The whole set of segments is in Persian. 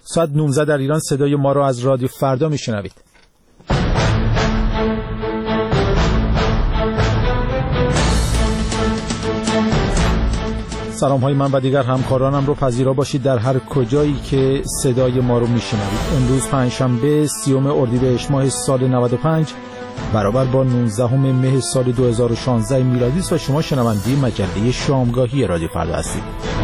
ساعت 19 در ایران صدای ما را از رادیو فردا میشنوید. سلام های من و دیگر همکارانم رو پذیرا باشید در هر کجایی که صدای ما رو میشنوید. امروز پنجشنبه 30 اردیبهشت ماه سال 95 برابر با 19 مه سال 2016 میلادی است و شما شنونده مجله شامگاهی رادیو فردا هستید.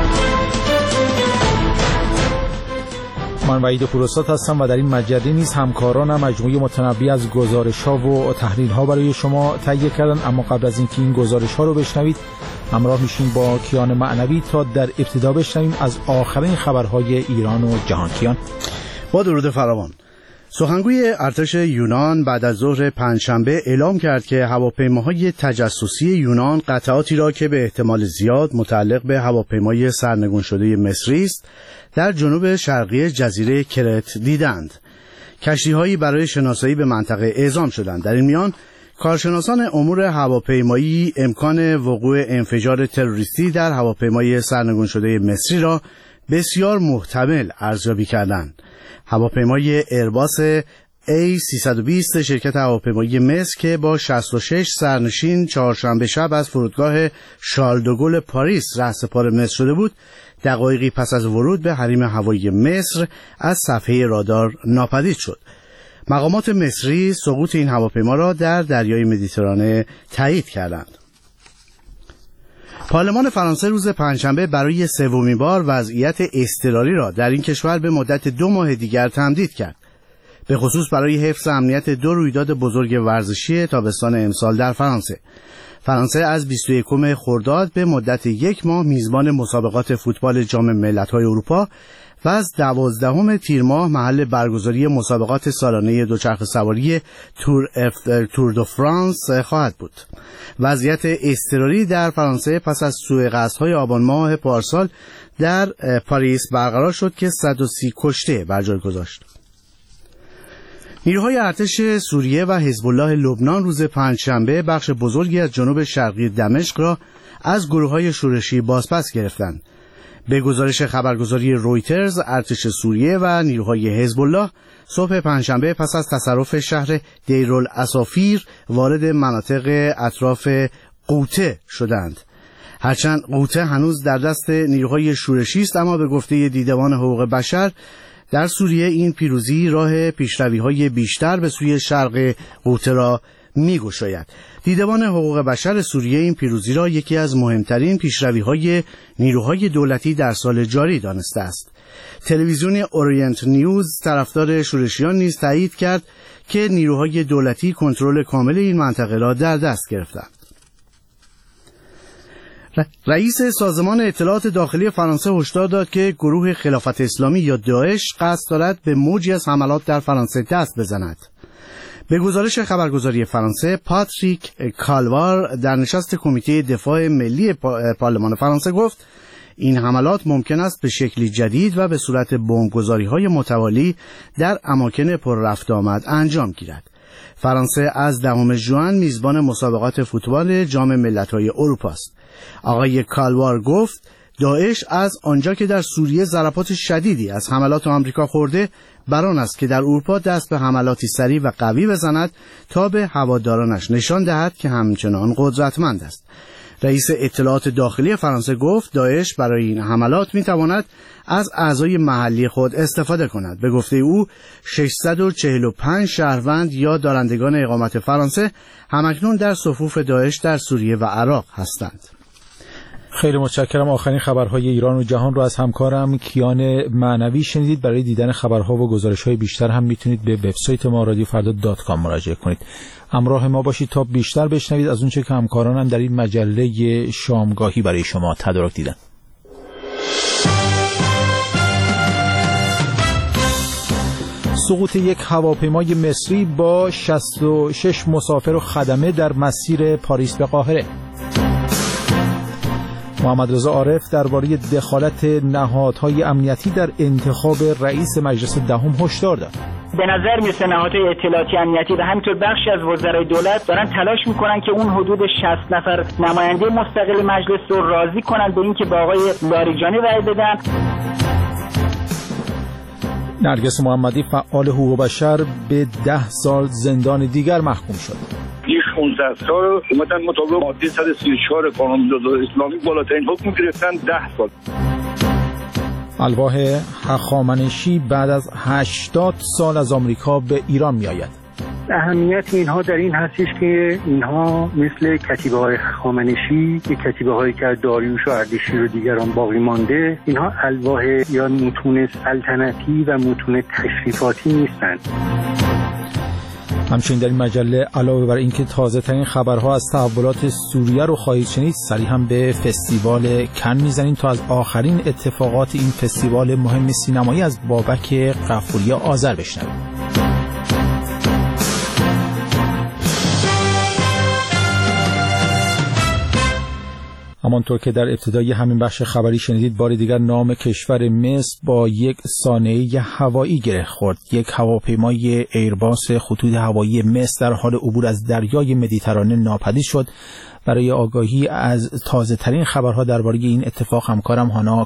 من وحید پوروسات هستم و در این مجله نیز همکارانم مجموعه متنوع از گزارش‌ها و تحلیل‌ها برای شما تهیه کردن. اما قبل از اینکه این گزارش‌ها رو بشنوید همراه میشیم با کیان معنوی تا در ابتدا بشنویم از آخرین خبرهای ایران و جهان. کیان، با درود فراوان. سخنگوی ارتش یونان بعد از ظهر پنجشنبه اعلام کرد که هواپیماهای تجسسی یونان قطعاتی را که به احتمال زیاد متعلق به هواپیمای سرنگون شده مصری است در جنوب شرقی جزیره کرت دیدند. کشتی‌هایی برای شناسایی به منطقه اعزام شدند. در این میان کارشناسان امور هواپیمایی امکان وقوع انفجار تروریستی در هواپیمای سرنگون شده مصری را بسیار محتمل ارزیابی کردند. هواپیمای ایرباس A320 شرکت هواپیمایی مصر که با 66 سرنشین چهارشنبه شب از فرودگاه شارل دوگل پاریس رهسپار مصر شده بود، دقایقی پس از ورود به حریم هوایی مصر از صفحه رادار ناپدید شد. مقامات مصری سقوط این هواپیما را در دریای مدیترانه تایید کردند. پارلمان فرانسه روز پنجشنبه برای سومین بار وضعیت اضطراری را در این کشور به مدت 2 ماه دیگر تمدید کرد، به خصوص برای حفظ امنیت 2 رویداد بزرگ ورزشی تابستان امسال در فرانسه. فرانسه از 21 خرداد به مدت 1 ماه میزبان مسابقات فوتبال جام ملت‌های اروپا و از 12 تیر ماه محل برگزاری مسابقات سالانه دوچرخه سواری تور دو فرانس خواهد بود. وضعیت اضطراری در فرانسه پس از سوءقصدهای آبان ماه پارسال در پاریس برقرار شد که 130 کشته بر جای گذاشت. نیروهای ارتش سوریه و حزب الله لبنان روز پنجشنبه بخش بزرگی از جنوب شرقی دمشق را از گروه‌های شورشی بازپس گرفتند. به گزارش خبرگزاری رویترز، ارتش سوریه و نیروهای حزب الله صبح پنجشنبه پس از تصرف شهر دیرالاسافیر وارد مناطق اطراف قوطه شدند. هرچند قوطه هنوز در دست نیروهای شورشی است، اما به گفته دیدبان حقوق بشر در سوریه این پیروزی راه پیشروی‌های بیشتر به سوی شرق قوطه را می‌گشاید. دیدبان حقوق بشر سوریه این پیروزی را یکی از مهمترین پیشروی‌های نیروهای دولتی در سال جاری دانسته است. تلویزیون اورینت نیوز طرفدار شورشیان نیز تایید کرد که نیروهای دولتی کنترل کامل این منطقه را در دست گرفتند. رئیس سازمان اطلاعات داخلی فرانسه هشدار داد که گروه خلافت اسلامی یا داعش قصد دارد به موجی از حملات در فرانسه دست بزند. به گزارش خبرگزاری فرانسه، پاتریک کالوار در نشست کمیته دفاع ملی پارلمان فرانسه گفت این حملات ممکن است به شکلی جدید و به صورت بمبگذاری‌های متوالی در اماکن پر رفت آمد انجام گیرد. فرانسه از 10 ژوئن میزبان مسابقات فوتبال جام ملت‌های اروپا است. آقای کالوار گفت داعش از آنجا که در سوریه ضربات شدیدی از حملات آمریکا خورده، بران است که در اروپا دست به حملاتی سریع و قوی بزند تا به هوادارانش نشان دهد که همچنان قدرتمند است. رئیس اطلاعات داخلی فرانسه گفت داعش برای این حملات میتواند از اعضای محلی خود استفاده کند. به گفته او 645 شهروند یا دارندگان اقامت فرانسه همکنون در صفوف داعش در سوریه و عراق هستند. خیلی متشکرم. آخرین خبرهای ایران و جهان رو از همکارم کیان معنوی شنیدید. برای دیدن خبرها و گزارش‌های بیشتر هم میتونید به وبسایت ما radiofarda.com مراجعه کنید. همراه ما باشید تا بیشتر بشنوید از اونچه که همکارانم در این مجله شامگاهی برای شما تدارک دیدن. سقوط یک هواپیمای مصری با 66 مسافر و خدمه در مسیر پاریس به قاهره. محمد رضا عارف درباره دخالت نهادهای امنیتی در انتخاب رئیس مجلس دهم هشدار داد. به نظر میرسه نهادهای اطلاعاتی امنیتی و همینطور بخشی از وزرای دولت دارن تلاش میکنن که اون حدود 60 نفر نماینده مستقل مجلس رو راضی کنن به این که با آقای لاریجانی رأی بدن. نرگس محمدی فعال حقوق بشر به 10 سال زندان دیگر محکوم شد. این 16 سال اومدن مطابق ماده 134 قانون جزای اسلامی بالاترین حکم گرفتن 10 سال. الواح هخامنشی بعد از 80 سال از آمریکا به ایران می آید. اهمیت اینها در این هستش که اینها مثل کتیبه‌های هخامنشی که کتیبه‌هایی که از داریوش و اردشیر و دیگران باقی مانده، اینها الواح یا متون سلطنتی و متون تشریفاتی نیستند. همچنین در این مجله علاوه بر اینکه تازه ترین خبرها از تحولات سوریه رو خواهید شنید، سریع هم به فستیوال کن میزنیم تا از آخرین اتفاقات این فستیوال مهم سینمایی از بابک غفوری آذر بشنویم. همانطور که در ابتدای همین بخش خبری شنیدید، بار دیگر نام کشور مصر با یک سانحه هوایی گره خورد. یک هواپیمای ایرباس خطوط هوایی مصر در حال عبور از دریای مدیترانه ناپدید شد. برای آگاهی از تازه ترین خبرها درباره این اتفاق همکارم هانا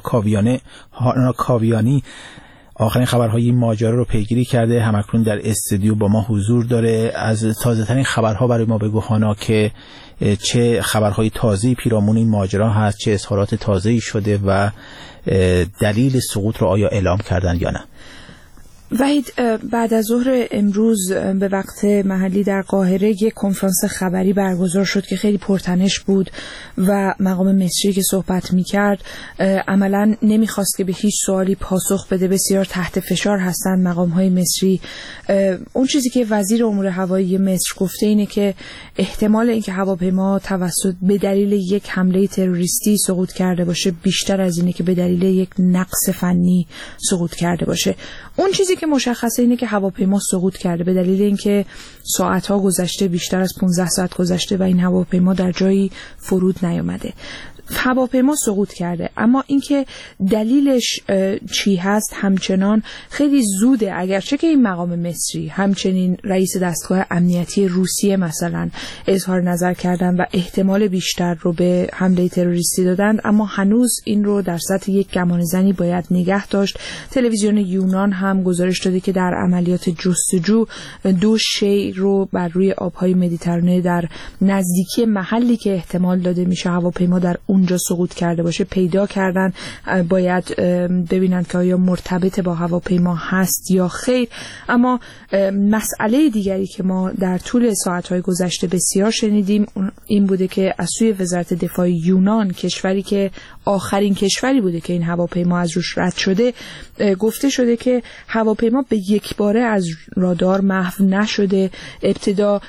کاویانی آخرین خبرهای این ماجرا رو پیگیری کرده. همکنون در استودیو با ما حضور داره. از تازه ترین خبرها برای ما بگو هانا که چه خبرهای تازه‌ای پیرامون این ماجرا هست، چه اظهارات تازه‌ای شده و دلیل سقوط رو آیا اعلام کردن یا نه؟ وحید، بعد از ظهر امروز به وقت محلی در قاهره یک کنفرانس خبری برگزار شد که خیلی پرتنش بود و مقام مصری که صحبت می‌کرد عملاً نمی‌خواست که به هیچ سوالی پاسخ بده. بسیار تحت فشار هستند مقام‌های مصری. اون چیزی که وزیر امور هوایی مصر گفته اینه که احتمال اینکه هواپیما به دلیل یک حمله تروریستی سقوط کرده باشه بیشتر از اینه که به دلیل یک نقص فنی سقوط کرده باشه. اون چیزی که مشخصه اینه که هواپیما سقوط کرده به دلیل اینکه ساعت‌ها گذشته، بیشتر از 15 ساعت گذشته و این هواپیما در جایی فرود نیامده. هواپیما سقوط کرده، اما اینکه دلیلش چی هست همچنان خیلی زوده. اگرچه که این مقام مصری همچنین رئیس دستگاه امنیتی روسیه مثلا اظهار نظر کردن و احتمال بیشتر رو به حمله تروریستی دادن، اما هنوز این رو در سطح یک گمانه‌زنی باید نگه داشت. تلویزیون یونان هم گزارش داده که در عملیات جستجو 2 شی رو بر روی آب‌های مدیترانه در نزدیکی محلی که احتمال داده میشه هواپیما در اونجا سقوط کرده باشه پیدا کردن. باید ببینن که آیا مرتبط با هواپیما هست یا خیر. اما مسئله دیگری که ما در طول ساعت‌های گذشته بسیار شنیدیم این بوده که از سوی وزارت دفاع یونان، کشوری که آخرین کشوری بوده که این هواپیما از روش رد شده، گفته شده که هواپیما به یک باره از رادار محو نشده. ابتدا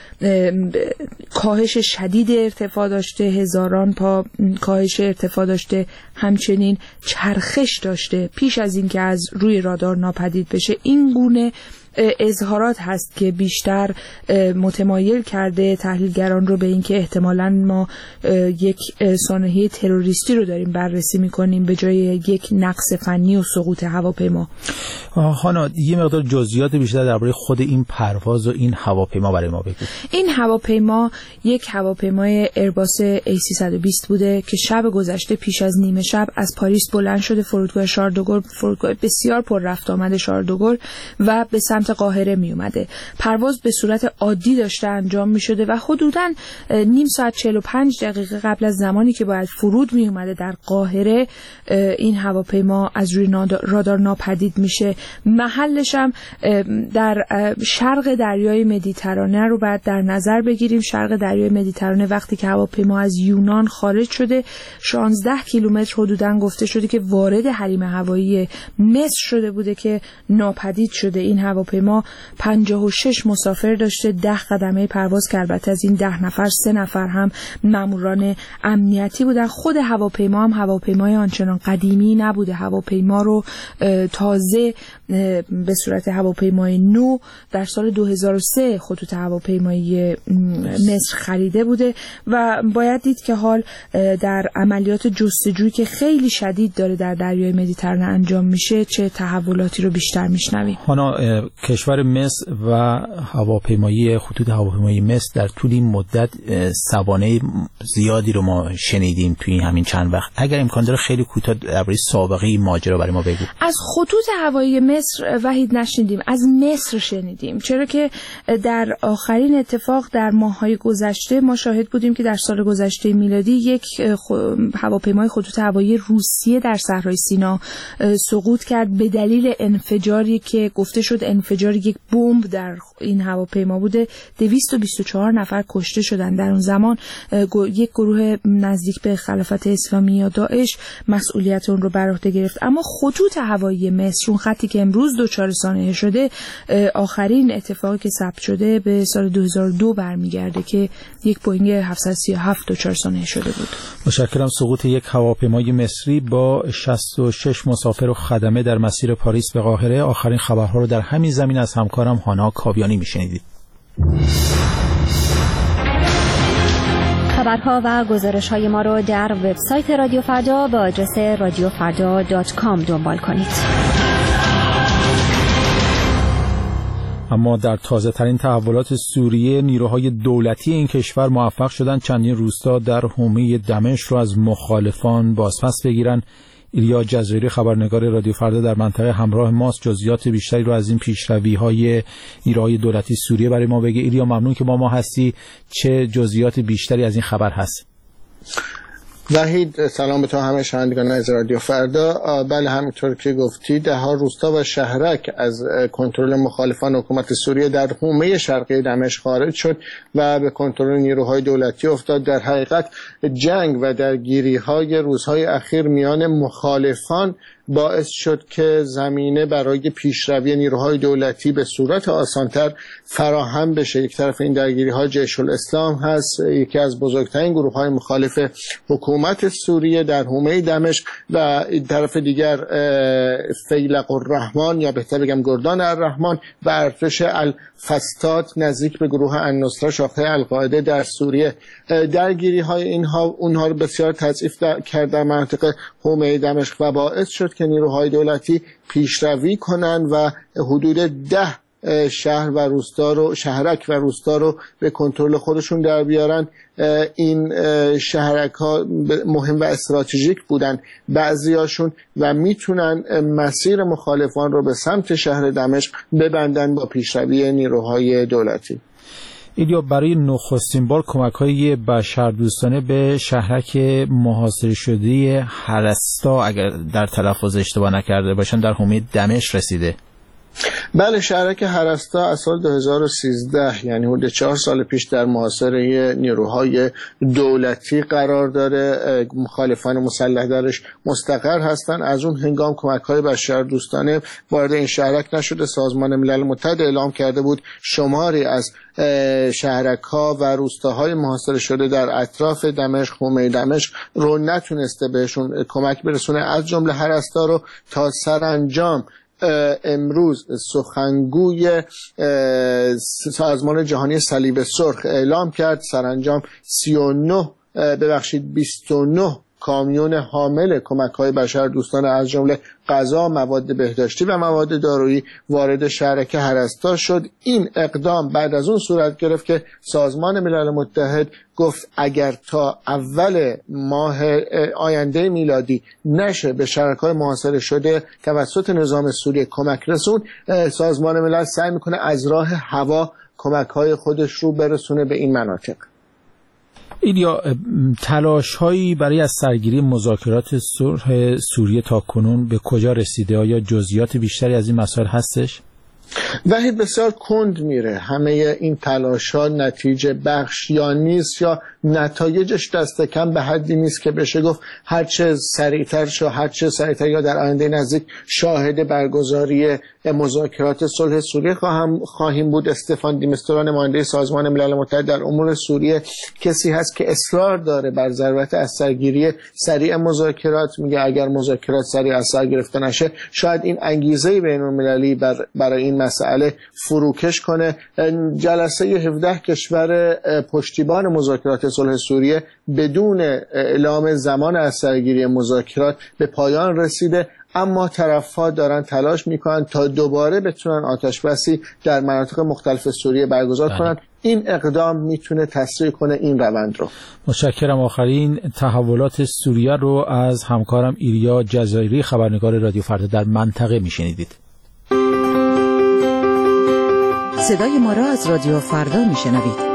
کاهش شدید ارتفاع داشته، هزاران پا کاهش ارتفاع داشته، همچنین چرخش داشته پیش از اینکه از روی رادار ناپدید بشه. این گونه اظهارات هست که بیشتر متمایل کرده تحلیلگران رو به اینکه احتمالاً ما یک سانحه تروریستی رو داریم بررسی می‌کنیم به جای یک نقص فنی و سقوط هواپیما. هانا، یه مقدار جزئیات بیشتر درباره خود این پرواز و این هواپیما برای ما بگو. این هواپیما یک هواپیمای ایرباس A320 بوده که شب گذشته پیش از نیمه شب از پاریس بلند شده فرودگاه شارل دو گل، فرودگاه بسیار پر رفت آمد شارل دو گل، و به سمت قاهره می اومده. پرواز به صورت عادی داشته انجام می شده و حدوداً نیم ساعت 45 دقیقه قبل از زمانی که باید فرود می اومده در قاهره این هواپیما از روی رادار ناپدید میشه. محلش هم در شرق دریای مدیترانه رو باید در نظر بگیریم. شرق دریای مدیترانه وقتی که هواپیما از یونان خارج شده 16 کیلومتر حدوداً گفته شده که وارد حریم هوایی مصر شده بوده که ناپدید شده. این هواپیما 56 مسافر داشته، 10 خدمه پرواز که البته از این 10 نفر 3 نفر هم ماموران امنیتی بودن. خود هواپیما هم هواپیمای آنچنان قدیمی نبوده. هواپیما رو تازه به صورت هواپیمای نو در سال 2003 خطوط هواپیمایی مصر خریده بوده و باید دید که حال در عملیات جستجویی که خیلی شدید داره در دریای مدیترانه انجام میشه چه تحولاتی رو بیشتر میشنویم. هانا، کشور مصر و خطوط هواپیمایی مصر در طول این مدت سوانح زیادی رو ما شنیدیم توی همین چند وقت. اگر امکان داره خیلی کوتاه درباره سابقه این ماجرا برای ما بگو. از خطوط هوایی مصر وحید نشنیدیم، از مصر شنیدیم، چرا که در آخرین اتفاق در ماه‌های گذشته ما شاهد بودیم که در سال گذشته میلادی یک هواپیمای خطوط هوایی روسیه در صحرای سینا سقوط کرد به دلیل انفجاری که گفته شد انفجار یک بمب در این هواپیما بوده. 224 نفر کشته شدند. در اون زمان یک گروه نزدیک به خلافت اسلامی یا داعش مسئولیت اون رو بر عهده گرفت. اما خطوط هوایی مصر، اون خطی که امروز دچار سانحه شده، آخرین اتفاقی که ثبت شده به سال 2002 برمیگرده که یک بوئینگ 737 دچار سانحه شده بود. متشکرم. سقوط یک هواپیمای مصری با 66 مسافر و خدمه در مسیر پاریس به قاهره. آخرین خبرها رو در همین زمین از همکارم هانا کاویانی میشنیدید. خبرها و گزارش‌های ما رو در وبسایت رادیو فردا با آدرس radiofarda.com دنبال کنید. اما در تازه ترین تحولات سوریه، نیروهای دولتی این کشور موفق شدند چندین روستا در حومه دمشق رو از مخالفان بازپس بگیرن. ایلیا جزایری خبرنگار رادیو فردا در منطقه همراه ماست. جزئیات بیشتری رو از این پیشروی‌های نیروهای دولتی سوریه برای ما بگه. ایلیا ممنون که با ما هستی. چه جزئیات بیشتری از این خبر هست؟ وحید سلام به تو همه شنوندگان از رادیو فردا. بله همینطور که گفتی، ده‌ها روستا و شهرک از کنترل مخالفان حکومت سوریه در حومه شرقی دمشق خارج شد و به کنترل نیروهای دولتی افتاد. در حقیقت جنگ و درگیری‌های روزهای اخیر میان مخالفان باعث شد که زمینه برای پیشروی نیروهای دولتی به صورت آسانتر فراهم بشه. یک طرف این درگیری‌ها جیش الاسلام هست، یکی از بزرگترین گروه‌های مخالف حکومت سوریه در حومه دمشق، و این طرف دیگر فیلق الرحمن یا بهتر بگم گردان الرحمن و ارتش الفستاد نزدیک به گروه النصره شاخه القاعده در سوریه. درگیری‌های اونها رو بسیار تضعیف کرد در منطقه حومه دمشق و باعث شد که نیروهای دولتی پیشروی کنند و حدود 10 شهر و روستا رو، شهرک و روستا رو به کنترل خودشون در بیارن. این شهرک ها مهم و استراتژیک بودن بعضیاشون و میتونن مسیر مخالفان رو به سمت شهر دمشق ببندن با پیشروی نیروهای دولتی. ایلیا، برای نخستین بار کمک‌های بشردوستانه به شهرک محاصره شده هرستا، اگر در تلفظ اشتباه نکرده باشم، در حومه دمشق رسیده. بله، شهرک هرستا از سال 2013 یعنی حدود 4 سال پیش در محاصره نیروهای دولتی قرار داره. مخالفان مسلح درش مستقر هستند. از اون هنگام کمک‌های بشردوستانه وارد این شهرک نشده. سازمان ملل متحد اعلام کرده بود شماری از شهرک‌ها و روستاهای محاصره شده در اطراف دمشق، حومه دمشق رو نتونسته بهشون کمک برسونه، از جمله هرستا رو. تا سرانجام امروز سخنگوی سازمان جهانی صلیب سرخ اعلام کرد سرانجام 29 کامیون حامل کمک‌های بشردوستانه از جمله غذا، مواد بهداشتی و مواد دارویی وارد شهرک هرستا شد. این اقدام بعد از اون صورت گرفت که سازمان ملل متحد گفت اگر تا اول ماه آینده میلادی نشه به شهرک‌های محاصره شده توسط نظام سوریه کمک رسون، سازمان ملل سعی میکنه از راه هوا کمک‌های خودش رو برسونه به این مناطق. ایلیا، تلاش‌هایی برای از سرگیری مذاکرات صلح سوریه تا کنون به کجا رسیده؟ آیا جزئیات بیشتری از این مسائل هستش؟ وحید بسیار کند میره. همه این تلاش‌ها نتیجه بخش یا نیست، یا نتایجش دست کم به حدی نیست که بشه گفت هرچه سریعتر یا در آینده نزدیک شاهد برگزاری مذاکرات صلح سوریه خواهیم بود. استفان دیمستورا نماینده سازمان ملل متحد در امور سوریه کسی هست که اصرار داره بر ضرورت از سرگیری سریع مذاکرات. میگه اگر مذاکرات سریع از سر گرفته نشه شاید این انگیزه بین‌المللی برای این مسئله فروکش کنه. جلسه 17 کشور پشتیبان مذاکرات صلح سوریه بدون اعلام زمان از سرگیری مذاکرات به پایان رسیده، اما طرف‌ها دارن تلاش میکنن تا دوباره بتونن آتش بسی در مناطق مختلف سوریه برگزار کنن. این اقدام میتونه تسریع کنه این روند رو. متشکرم. آخرین تحولات سوریه رو از همکارم ایلیا جزایری خبرنگار رادیو فردا در منطقه میشنیدید. صدای ما را از رادیو فردا میشنوید.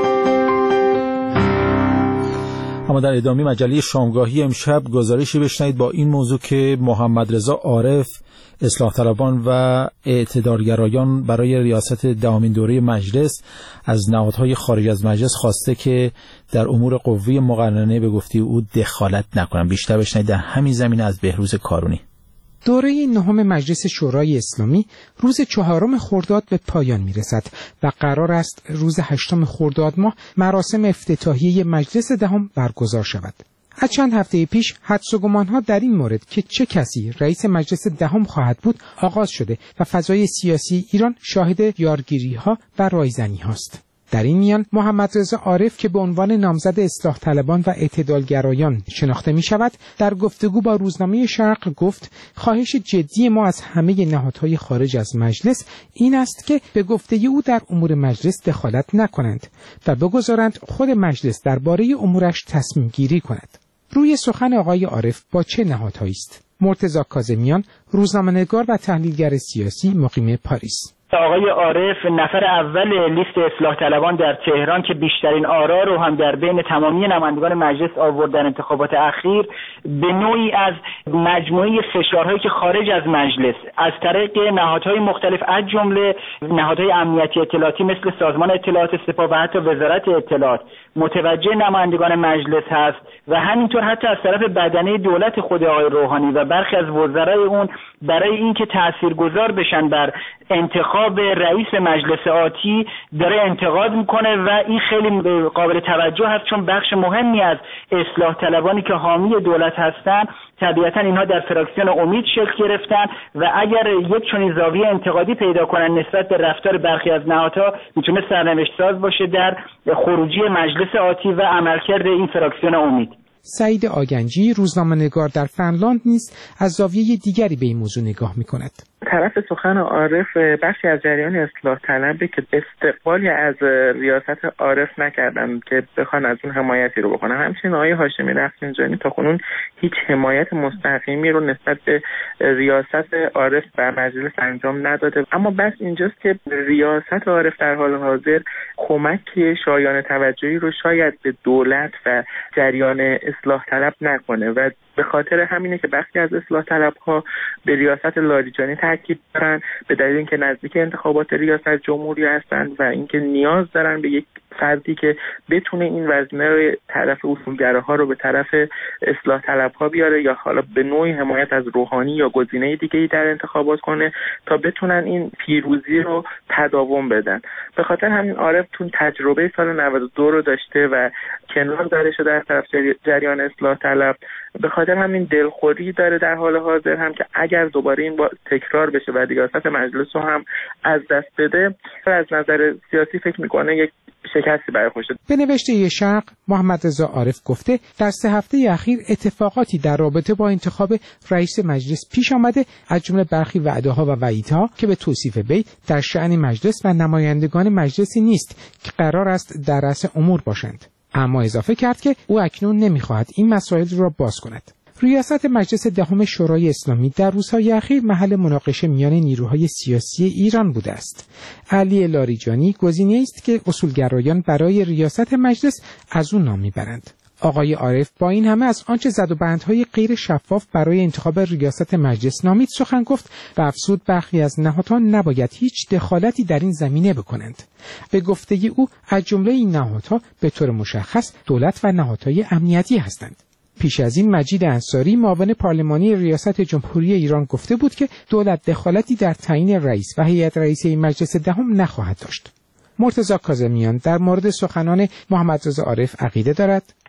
اما در ادامه مجله شامگاهی امشب گزارشی بشنوید با این موضوع که محمد رضا عارف، اصلاح طلبان و اعتدالگرایان برای ریاست دهمین دوره مجلس از نهادهای خارج از مجلس خواسته که در امور قوه مقننه به گفته او دخالت نکنند. بیشتر بشنوید در همین زمینه از بهروز کارونی. دوره نهم مجلس شورای اسلامی روز 4 خرداد به پایان میرسد و قرار است روز 8 خرداد ماه مراسم افتتاحیه مجلس دهم برگزار شود. از چند هفته پیش حدس و گمان‌ها در این مورد که چه کسی رئیس مجلس دهم خواهد بود آغاز شده و فضای سیاسی ایران شاهد یارگیری‌ها و رایزنی‌هاست. در این میان محمد رضا عارف که به عنوان نامزد اصلاح طلبان و اعتدالگرایان شناخته می شود، در گفتگو با روزنامه شرق گفت خواهش جدی ما از همه نهادهای خارج از مجلس این است که به گفته او در امور مجلس دخالت نکنند و بگذارند خود مجلس درباره امورش تصمیم گیری کند. روی سخن آقای عارف با چه نهادهایی است؟ مرتضی کاظمیان، روزنامه‌نگار و تحلیلگر سیاسی مقیم پاریس. آقای عارف نفر اول لیست اصلاح طلبان در تهران که بیشترین آرا رو هم در بین تمامی نمایندگان مجلس آورد در انتخابات اخیر، به نوعی از مجموعه فشارهایی که خارج از مجلس از طریق نهادهای مختلف از جمله نهادهای امنیتی اطلاعاتی مثل سازمان اطلاعات سپاه و حتی وزارت اطلاعات متوجه نمایندگان مجلس هست و همینطور حتی از طرف بدنه دولت خود آقای روحانی و برخی از وزرای اون برای اینکه تاثیرگذار بشن بر انتخاب رئیس مجلس آتی داره انتقاد میکنه و این خیلی قابل توجه هست، چون بخش مهمی از اصلاح طلبانی که حامی دولت هستن طبیعتا اینها در فراکسیون امید شکل گرفتن و اگر یک چنین زاویه انتقادی پیدا کنن نسبت به رفتار برخی از نهادها میتونه سرنوشت ساز باشه در خروجی مجلس آتی و عملکرد این فراکسیون امید. سعید آگنجی، روزنامه‌نگار در فنلاند نیز از زاویه دیگری به این موضوع نگاه می‌کند. طرف سخن عارف بخشی از جریان اصلاح طلبه که استقبالی از ریاست عارف نکردن که بخوان از اون حمایتی رو بکنن. همچنین آقای هاشمی رفسنجانی تاکنون هیچ حمایت مستقیمی رو نسبت به ریاست عارف بر مجلس انجام نداده، اما بس اینجاست که ریاست عارف در حال حاضر کمک شایان توجهی رو شاید به دولت و جریان اصلاح طلب نکنه و به خاطر همینه که بخشی از اصلاح طلب‌ها به ریاست لاریجانی تاکید دارن به دلیل اینکه نزدیک انتخابات ریاست جمهوری هستند و اینکه نیاز دارن به یک فردی که بتونه این وزنه رو طرف اصولگراها رو به طرف اصلاح طلب‌ها بیاره یا حالا به نوعی حمایت از روحانی یا گزینه دیگه‌ای در انتخابات کنه تا بتونن این پیروزی رو تداوم بدن. به خاطر همین عارف تون تجربه سال 92 رو داشته و کنار داره شده از طرف جریان اصلاح طلب، به خاطر همین دلخوری داره در حال حاضر هم که اگر دوباره این تکرار بشه و ریاست مجلس رو هم از دست بده از نظر سیاسی فکر میکنه یک شکستی برخورد. به نوشته شرق محمد رضا عارف گفته در 3 هفته اخیر اتفاقاتی در رابطه با انتخاب رئیس مجلس پیش آمده، از جمله برخی وعده‌ها و وعیدها که به توصیف وی در شأن مجلس و نمایندگان مجلسی نیست که قرار است در رأس امور باشند. اما اضافه کرد که او اکنون نمی‌خواهد این مسائل را باز کند. ریاست مجلس دهم شورای اسلامی در روزهای اخیر محل مناقشه میان نیروهای سیاسی ایران بوده است. علی لاریجانی گزینه‌ای است که اصولگرایان برای ریاست مجلس از او نام میبرند. آقای عارف با این همه از آنچه زد و بندهای غیر شفاف برای انتخاب ریاست مجلس نامید سخن گفت و افزود برخی از نهادها نباید هیچ دخالتی در این زمینه بکنند. به گفته او از جمله این نهادها به طور مشخص دولت و نهادهای امنیتی هستند. پیش از این مجید انصاری معاون پارلمانی ریاست جمهوری ایران گفته بود که دولت دخالتی در تعیین رئیس و هیئت رئیسه مجلس دهم نخواهد داشت. مرتضی کاظمیان در مورد سخنان محمد رضا عارف عقیده دارد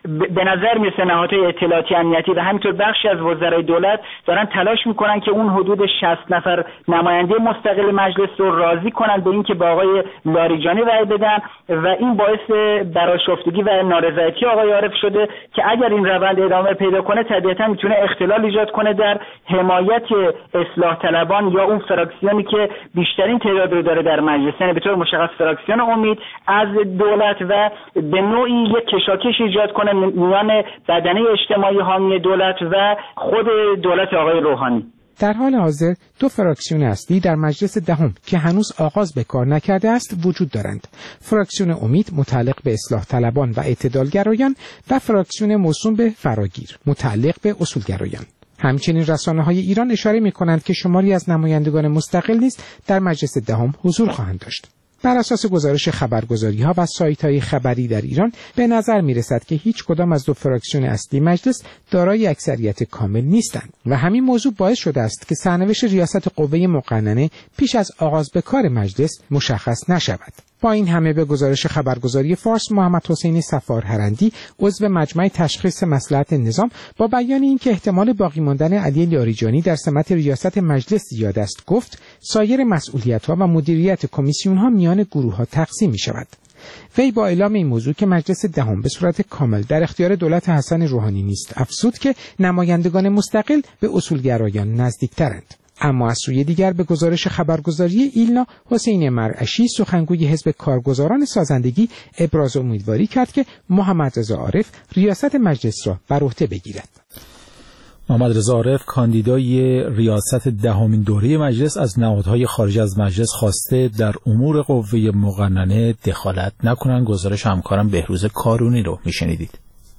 به نظر میرسه نهادهای اطلاعاتی امنیتی و همینطور بخشی از وزرای دولت دارن تلاش میکنن که اون حدود 60 نفر نماینده مستقل مجلس رو راضی کنن به اینکه با آقای لاریجانی رأی بدن و این باعث برآشفتگی و نارضایتی آقای عارف شده که اگر این روند ادامه پیدا کنه طبیعتا میتونه اختلال ایجاد کنه در حمایت اصلاح طلبان یا اون فراکسیونی که بیشترین تعداد رو داره در مجلس، یعنی به طور مشخص فراکسیون امید از دولت و به نوعی یک کشاکش ایجاد کنه میان بدنه اجتماعی حامی دولت و خود دولت آقای روحانی. در حال حاضر دو فراکسیون اصلی در مجلس دهم که هنوز آغاز به کار نکرده است وجود دارند. فراکسیون امید متعلق به اصلاح طلبان و اعتدالگرایان و فراکسیون موسوم به فراگیر متعلق به اصولگرایان. همچنین رسانه‌های ایران اشاره می‌کنند که شماری از نمایندگان مستقل نیز در مجلس دهم حضور خواهند داشت. بر اساس گزارش خبرگزاری‌ها و سایت‌های خبری در ایران به نظر می‌رسد که هیچ کدام از دو فراکسیون اصلی مجلس دارای اکثریت کامل نیستند و همین موضوع باعث شده است که سرنوشت ریاست قوه مقننه پیش از آغاز به کار مجلس مشخص نشود. با این همه به گزارش خبرگزاری فارس محمد حسین صفار هرندی عضو مجمع تشخیص مصلحت نظام با بیان اینکه احتمال باقی ماندن علی لاریجانی در سمت ریاست مجلس زیاد است گفت سایر مسئولیت‌ها و مدیریت کمیسیون‌ها میان گروه‌ها تقسیم می‌شود. وی با اعلام این موضوع که مجلس دهم به صورت کامل در اختیار دولت حسن روحانی نیست افزود که نمایندگان مستقل به اصولگرایان نزدیک‌ترند. اما از سوی دیگر به گزارش خبرگزاری ایلنا حسین مرعشی سخنگوی حزب کارگزاران سازندگی ابراز امیدواری کرد که محمد رضا عارف ریاست مجلس را بر عهده بگیرد. محمد رضا عارف کاندیدای ریاست دهمین دوره مجلس از نهادهای خارج از مجلس خواسته در امور قوه مقننه دخالت نکنند. گزارش همکارم بهروز کارونی رو میشنیدید.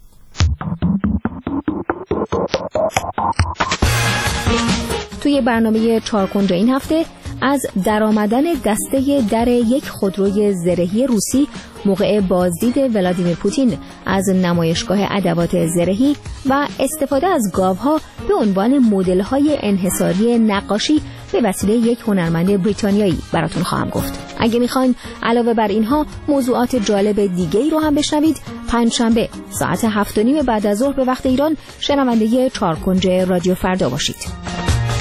توی برنامه 4 کنج این هفته از درآمدن دسته در یک خودروی زرهی روسی موقع بازدید ولادیمیر پوتین از نمایشگاه ادوات زرهی و استفاده از گاوها به عنوان مدل‌های انحصاری نقاشی به وسیله یک هنرمند بریتانیایی براتون خواهم گفت. اگه میخواین علاوه بر اینها موضوعات جالب دیگه‌ای رو هم بشنوید، پنجشنبه ساعت 7:30 بعد از ظهر به وقت ایران شنونده 4 کنج رادیو فردا باشید.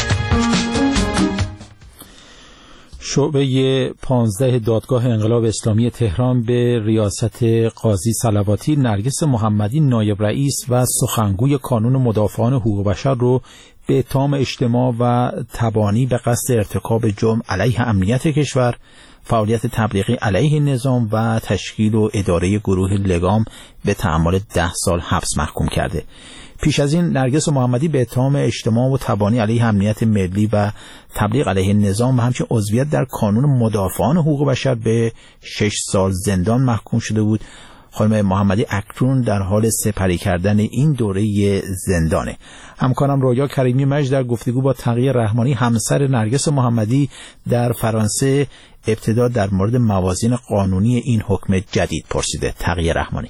شعبه 15 دادگاه انقلاب اسلامی تهران به ریاست قاضی صلواتی نرگس محمدی نایب رئیس و سخنگوی کانون مدافعان حقوق بشر رو به اتهام اجتماع و تبانی به قصد ارتکاب جرم علیه امنیت کشور، فعالیت تبلیغی علیه نظام و تشکیل و اداره گروه لگام به تأمل 10 سال حبس محکوم کرده. پیش از این نرگس محمدی به اتهام اجتماع و تبانی علیه امنیت ملی و تبلیغ علیه نظام و همچنین عضویت در کانون مدافعان حقوق بشر به 6 سال زندان محکوم شده بود. خانم محمدی اکنون در حال سپری کردن این دوره زندانه. همکارم رویا کریمی مجد در گفتگو با تقی رحمانی همسر نرگس محمدی در فرانسه ابتدا در مورد موازین قانونی این حکم جدید پرسیده. تقی رحمانی: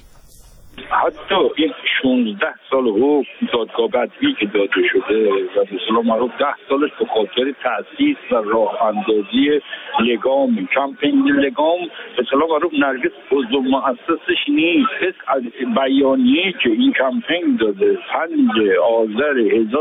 حتی این 16 سال حکم دادگاه بدوی که داده شده و به اصطلاح معروف 10 سالش به خاطر تأسیس و راه اندازی لگام، کمپین لگام، به اصطلاح معروف نرگس عضو مؤسسش نیست. از بیانیه که این کمپین داده 5 آذر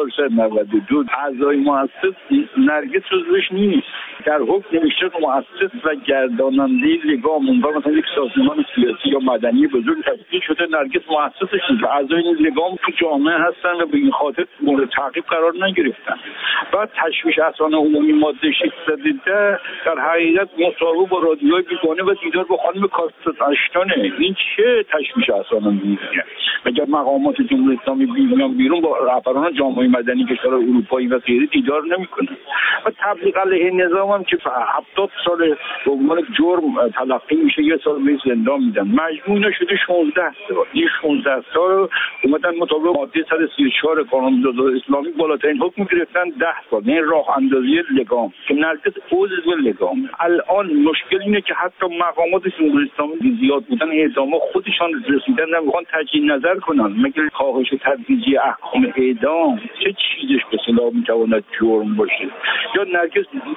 1392 اعضای مؤسس نرگس عضوش نیست. در حکم نوشته مؤسس و گرداننده لگام، اونجا مثلا یک سازمان سیاسی یا مدنی بزرگ تشکیل شده، نرگس مؤسسش نیست. اعضای این لگام تو جامعه هستن و به این خاطر مورد تعقیب قرار نگرفتن. بعد تشویش اسرار عمومی ماده 610 در حقیقت مساوی با رادیوی بیگانه و دیدار با خانم کاستت اشتانه. این چه تشویش اسرار عمومی؟ مگر مقامات جمهوری اسلامی بیان بیرون با رهبران جامعه مدنی کشور اروپایی و غیره دیدار نمیکنن؟ و تبلیغ علیه نظام هم که 70 سال به عنوان جرم تلقی میشه، 1 سال به زندان میدن. مجموع شده 16 سال. این 16 سال اومدن مطابق ماده 134 قانون اسلامی بالاترین حکم گرفتن 10 سال. این راه اندازی لگام که نرگس عضو لگام. الان مشکل اینه که حتی مقامات جمهوری اسلامی زیاد بودن اعدام خودشان رسیدن نمیخوان تجدید نظر کنن. مگر کاهش تدریجی احکام اعدام چه چیزش به اصطلاح میتواند جرم باشه؟ یا نرگس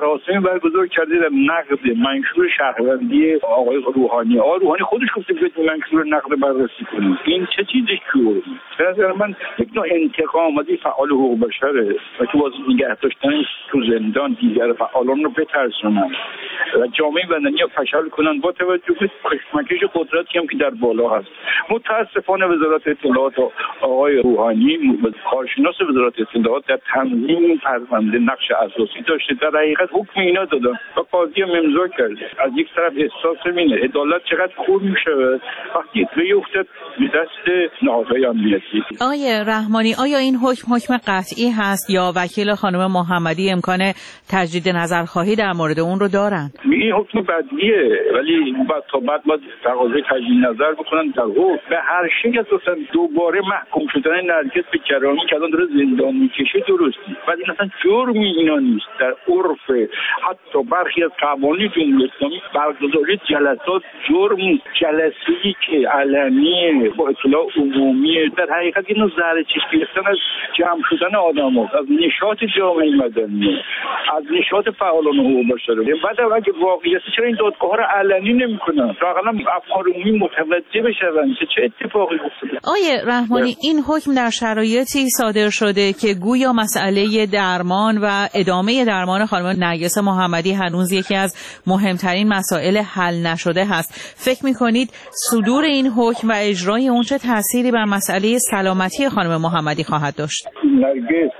مراسمی برگزار کرده در نقد منشور شهروندی آقای روحانی. آقای روحانی خودش گفته که منشور نقد بررسی کنید. این چه چیزی جوری؟ به نظر من یک نوع انتقام از فعال حقوق بشره و تو واسه نگه داشتن تو زندان دیگر فعالان رو بترسونن و جامعه مدنی رو فشار کنن با توجه به کشمکش قدرتی هم که در بالا هست. متاسفانه وزارت اطلاعات آقای روحانی کارشناس وزارت اطلاعات در تنظیم پرونده نقش اساسی داشته. در حقیقت حکم اینا دادن و قاضی هم امضا کرده. از یک طرف احساس اینه عدالت چقدر خوب میشه وقتی بیفته به دست نهادهای امنیتی. آقای رحمانی، آیا این حکم قطعی هست یا وکیل خانم محمدی امکان تجدید نظرخواهی در مورد اون رو دارن؟ این حکم بدیه ولی بعد تقاضای تجدید نظر بکنن در حکم. به هر شکل اساسا دوباره محکوم شدن نرگس به جرامی که الان داره زندان میکشه درستی، ولی اصلا جرمی اینا نیست. در عرف حتی برخی از قوانین جمهوری اسلامی برگزاری جلسات جرم نیست. جلسه‌ای که علنی با اطلاع عمومی در حقیقت اینو ذره چشم گرفتن از جمع شدن آدم‌ها، از نشاط جامعه مدنی، از نشاط فعالان حقوق بشر. بعد اگه واقعیت چرا این دادگاه‌ها رو علنی نمی‌کنن؟ واقعا افکار عمومی متوجه بشن چه اتفاقی افتاده. آقای رحمانی، این حکم در شرایطی صادر شده که گویا مسئله درمان و ادامه درمان خانم نرگس محمدی هنوز یکی از مهمترین مسائل حل نشده هست. فکر می‌کنید صدور این حکم و اجرای اون چه تأثیری بر مسئله سلامتی خانم محمدی خواهد داشت؟ نرگس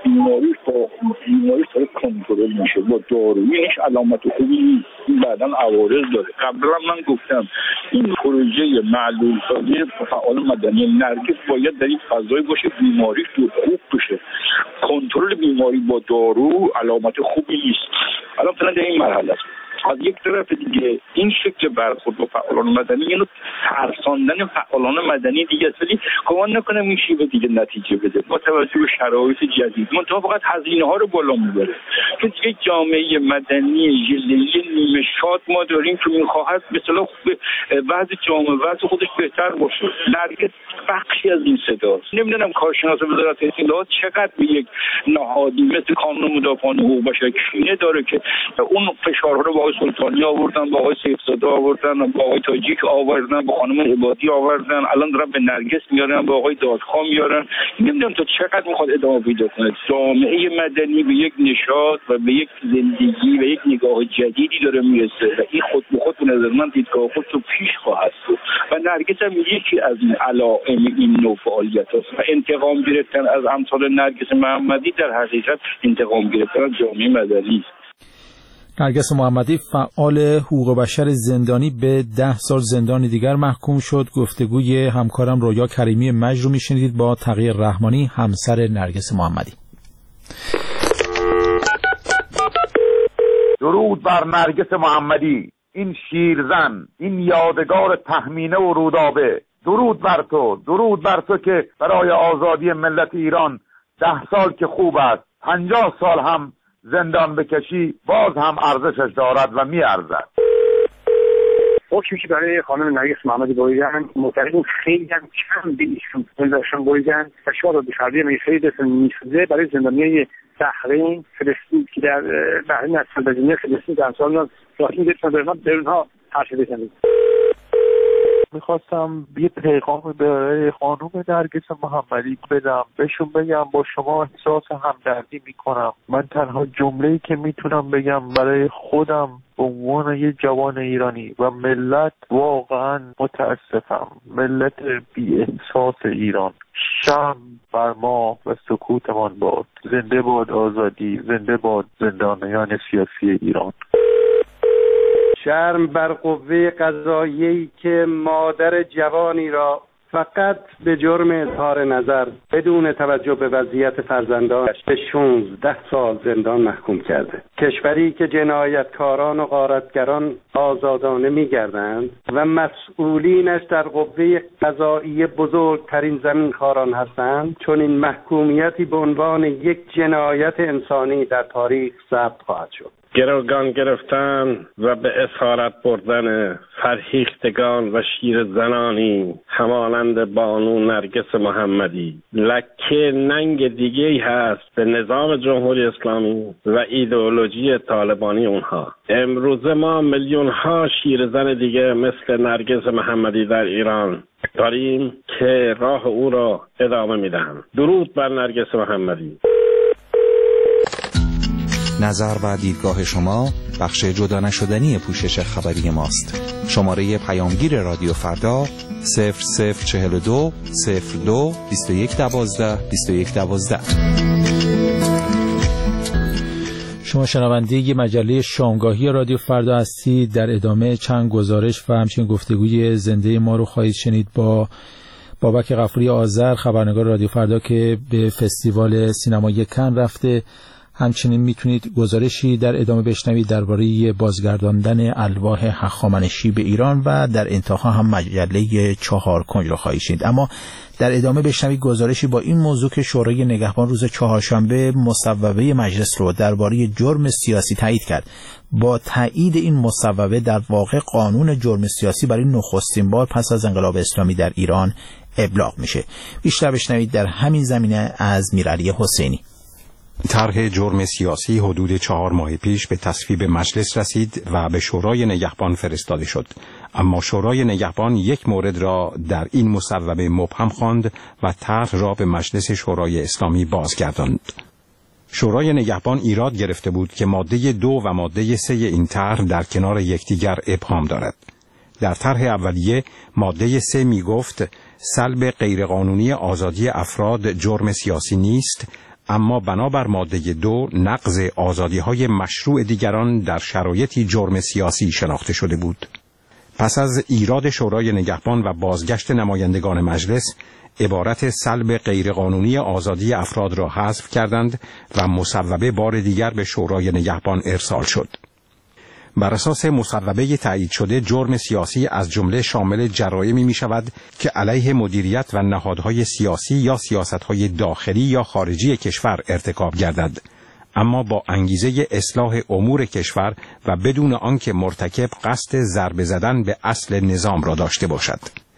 بیماریش داره کنترل میشه با دارویش، علامت خوبی نیست. بعداً عوارض داره. قبلا من گفتم این پروژه معلول سازی فعال مدنی نرگس باید در این فضای باشه بیماریش خوب بشه. کنترل بیماری با دارو علامت خوبی نیست. الان فعلا در این مرحله است. از یک طرف دیگه این شکل برخورد با فعالان مدنی یعنی ترساندن فعالان مدنی دیگه است، ولی گمان نکنم این شیوه دیگه نتیجه بده با توجه به شرایط جدید. منتها فقط هزینه ها رو بالا میبره. چون یک جامعه مدنی ژله‌ای نیمه شاد ما داریم که میخواهد به اصطلاح وضع جامعه وضع خودش بهتر باشه. نرگس بخشی از این صداست. نمیدونم کارشناس وزارت اطلاعات چقدر به یک نهادی مثل کانون مدافعان حقوق بشر کینه داره که اون فشارها رو با سلطانی آوردن، با آقای سیفزاده آوردن، با آقای تاجیک آوردن، با خانم عبادی آوردن، الان دارن به نرگس میارن، با آقای دادخواه میارن. نمیدونم تا چقدر میخواد ادامه پیدا کنه. جامعه مدنی به یک نشاط و به یک زندگی و یک نگاه جدیدی داره میرسه و این خود به خود به نظر من دیدگاه خود رو پیش خواهد بود و نرگس هم یکی از این علائم این نوع فعالیت هست و انتقام گرفتن از امثال نرگس محمدی در حقیقت انتقام گرفتن از جامعه مدنی. نرگس محمدی فعال حقوق بشر زندانی به 10 سال زندان دیگر محکوم شد. گفتگوی همکارم رویا کریمی مجد رو میشنیدید با تقی رحمانی، همسر نرگس محمدی. درود بر نرگس محمدی، این شیرزن، این یادگار تهمینه و رودابه. درود بر تو که برای آزادی ملت ایران 10 سال که خوب است، 50 سال هم زندان بکشی باز هم ارزشش دارد و میارزد. حکمی که برای خانم نرگس محمدی بریدن معتقدیم خیلی هم کم به ایشون داشتن بریدن و شما به فردی خیلی دستن میسوزه برای زندانیای بحرین فلسطین که در بحرین هستن و زندانی فلسطین در سال راهی داشتن به اونها حرفی بزنید. میخواستم یه پیغام برای خانم نرگس محمدی بدم، بهشون بگم با شما احساس همدردی میکنم. من تنها جمله‌ای که میتونم بگم برای خودم به عنوان یه جوان ایرانی و ملت، واقعا متاسفم. ملت بی احساس ایران، شرم بر ما و سکوتمان باد. زنده باد آزادی، زنده باد زندانیان سیاسی ایران. شرم بر قوه قضاییه‌ای که مادر جوانی را فقط به جرم اظهار نظر بدون توجه به وضعیت فرزندانش به 16 سال زندان محکوم کرده. کشوری که جنایتکاران و غارتگران آزادانه می‌گردند و مسئولینش در قوه قضاییه بزرگترین زمینخواران هستند، چون این محکومیتی به عنوان یک جنایت انسانی در تاریخ ثبت خواهد شد. گروگان گرفتن و به اسارت بردن فرهیختگان و شیر زنانی همانند بانو نرگس محمدی لکه ننگ دیگه‌ای هست به نظام جمهوری اسلامی و ایدئولوژی طالبانی اونها. امروز ما میلیون‌ها شیرزن دیگه مثل نرگس محمدی در ایران داریم که راه او را ادامه میدن. درود بر نرگس محمدی. نظر و دیدگاه شما بخش جدا نشدنی پوشش خبری ماست. شماره پیامگیر رادیو فردا 0042 02 2112 2112. شما شنونده مجله شامگاهی رادیو فردا هستید. در ادامه چند گزارش و همچنین گفتگوی زنده ما رو خواهید شنید با بابک غفوری آذر، خبرنگار رادیو فردا که به فستیوال سینمایی کن رفته. همچنین میتونید گزارشی در ادامه بشنوید درباره بازگرداندن الواح هخامنشی به ایران و در انتها هم مجله 4 کنج رو خواهید شنید. اما در ادامه بشنوید گزارشی با این موضوع که شورای نگهبان روز چهارشنبه مصوبه مجلس رو درباره جرم سیاسی تایید کرد. با تایید این مصوبه در واقع قانون جرم سیاسی برای نخستین بار پس از انقلاب اسلامی در ایران ابلاغ میشه. بیشتر بشنوید در همین زمینه از میرعلی حسینی. طرح جرم سیاسی حدود 4 ماه پیش به تصویب مجلس رسید و به شورای نگهبان فرستاده شد، اما شورای نگهبان یک مورد را در این مصوبه مبهم خواند و طرح را به مجلس شورای اسلامی بازگرداند. شورای نگهبان ایراد گرفته بود که ماده 2 و ماده 3 این طرح در کنار یکدیگر ابهام دارد. در طرح اولیه ماده 3 می گفت سلب غیرقانونی آزادی افراد جرم سیاسی نیست، اما بنابر ماده 2 نقض آزادی‌های مشروع دیگران در شرایطی جرم سیاسی شناخته شده بود. پس از ایراد شورای نگهبان و بازگشت نمایندگان مجلس، عبارت سلب غیرقانونی آزادی افراد را حذف کردند و مصوبه بار دیگر به شورای نگهبان ارسال شد. بر اساس مصوبه تایید شده، جرم سیاسی از جمله شامل جرایمی می شود که علیه مدیریت و نهادهای سیاسی یا سیاستهای داخلی یا خارجی کشور ارتکاب گردد، اما با انگیزه اصلاح امور کشور و بدون آنکه مرتکب قصد ضربه زدن به اصل نظام را داشته باشد.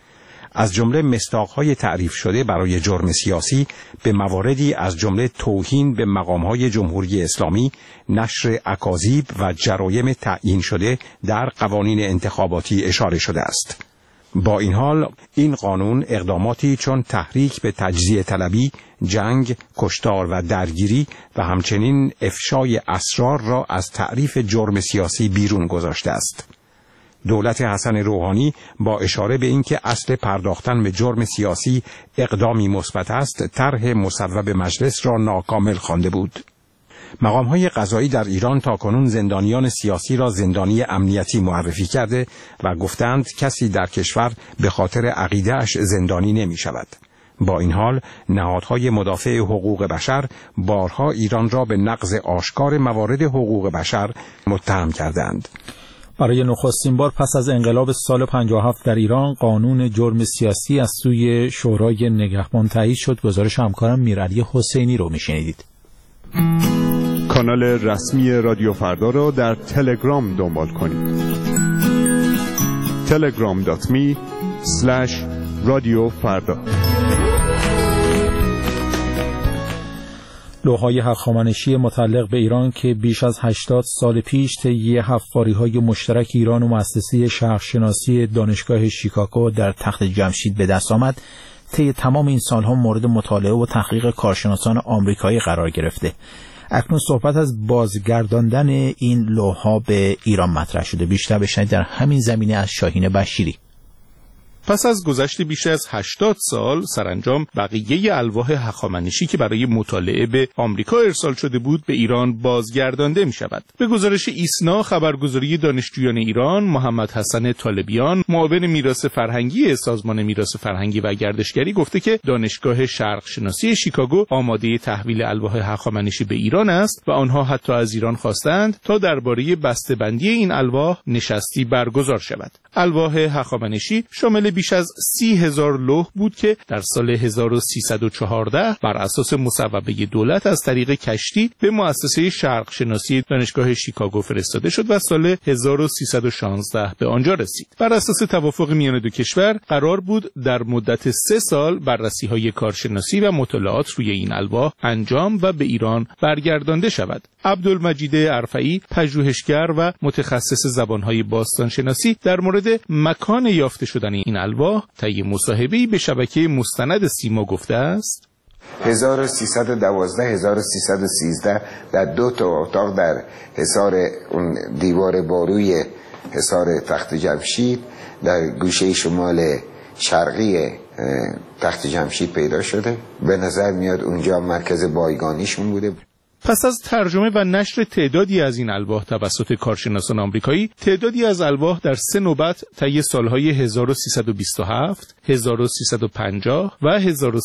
از جمله مصداق‌های تعریف شده برای جرم سیاسی به مواردی از جمله توهین به مقام‌های جمهوری اسلامی، نشر اکاذیب و جرایم تعیین شده در قوانین انتخاباتی اشاره شده است. با این حال این قانون اقداماتی چون تحریک به تجزیه طلبی، جنگ، کشتار و درگیری و همچنین افشای اسرار را از تعریف جرم سیاسی بیرون گذاشته است. دولت حسن روحانی با اشاره به اینکه اصل پرداختن به جرم سیاسی اقدامی مثبت است، طرح مصوب مجلس را ناکامل خوانده بود. مقام‌های قضایی در ایران تاکنون زندانیان سیاسی را زندانی امنیتی معرفی کرده و گفتند کسی در کشور به خاطر عقیده‌اش زندانی نمی شود. با این حال نهادهای مدافع حقوق بشر بارها ایران را به نقض آشکار موارد حقوق بشر متهم کردند. برای نخستین بار پس از انقلاب سال 57 در ایران قانون جرم سیاسی از سوی شورای نگهبان تایید شد. گزارش همکارم میرعلی حسینی رو میشنیدید. کانال رسمی رادیو فردا را در تلگرام دنبال کنید. telegram.me/رادیوفردا. لوح‌های هخامنشی متعلق به ایران که بیش از 80 سال پیش طی حفاری‌های مشترک ایران و مؤسسه شرق‌شناسی دانشگاه شیکاگو در تخت جمشید به دست آمد، طی تمام این سالها مورد مطالعه و تحقیق کارشناسان آمریکایی قرار گرفته. اکنون صحبت از بازگرداندن این لوح‌ها به ایران مطرح شده. بیشتر بشنوید در همین زمینه از شاهین بشیری. پس از گذشت بیش از 80 سال سرانجام بقیه الواح هخامنشی که برای مطالعه به آمریکا ارسال شده بود به ایران بازگردانده می شود. به گزارش ایسنا، خبرگزاری دانشجویان ایران، محمد حسن طالبیان، معاون میراث فرهنگی سازمان میراث فرهنگی و گردشگری گفته که دانشگاه شرق شناسی شیکاگو آماده تحویل الواح هخامنشی به ایران است و آنها حتی از ایران خواستند تا درباره بسته‌بندی این الواح نشستی برگزار شود. الواح هخامنشی شامل بیش از 30,000 لوح بود که در سال 1314 بر اساس مصوبه دولت از طریق کشتی به مؤسسه شرق شناسی دانشگاه شیکاگو فرستاده شد و سال 1316 به آنجا رسید. بر اساس توافق میان دو کشور قرار بود در مدت 3 سال بررسی‌های کارشناسی و مطالعات روی این الواح انجام و به ایران برگردانده شود. عبدالمجید عرفئی، پژوهشگر و متخصص زبان‌های باستانشناسی، در مورد مکان یافته شدن این الواح طی مصاحبه‌ای به شبکه مستند سیما گفته است: 1312 1313 در 2 اتاق در حصار اون دیوار باروی حصار تخت جمشید در گوشه شمال شرقی تخت جمشید پیدا شده. به نظر میاد اونجا مرکز بایگانیشون بوده. پس از ترجمه و نشر تعدادی از این الواح توسط کارشناسان آمریکایی، تعدادی از الواح در 3 نوبت طی سالهای 1327 1350 و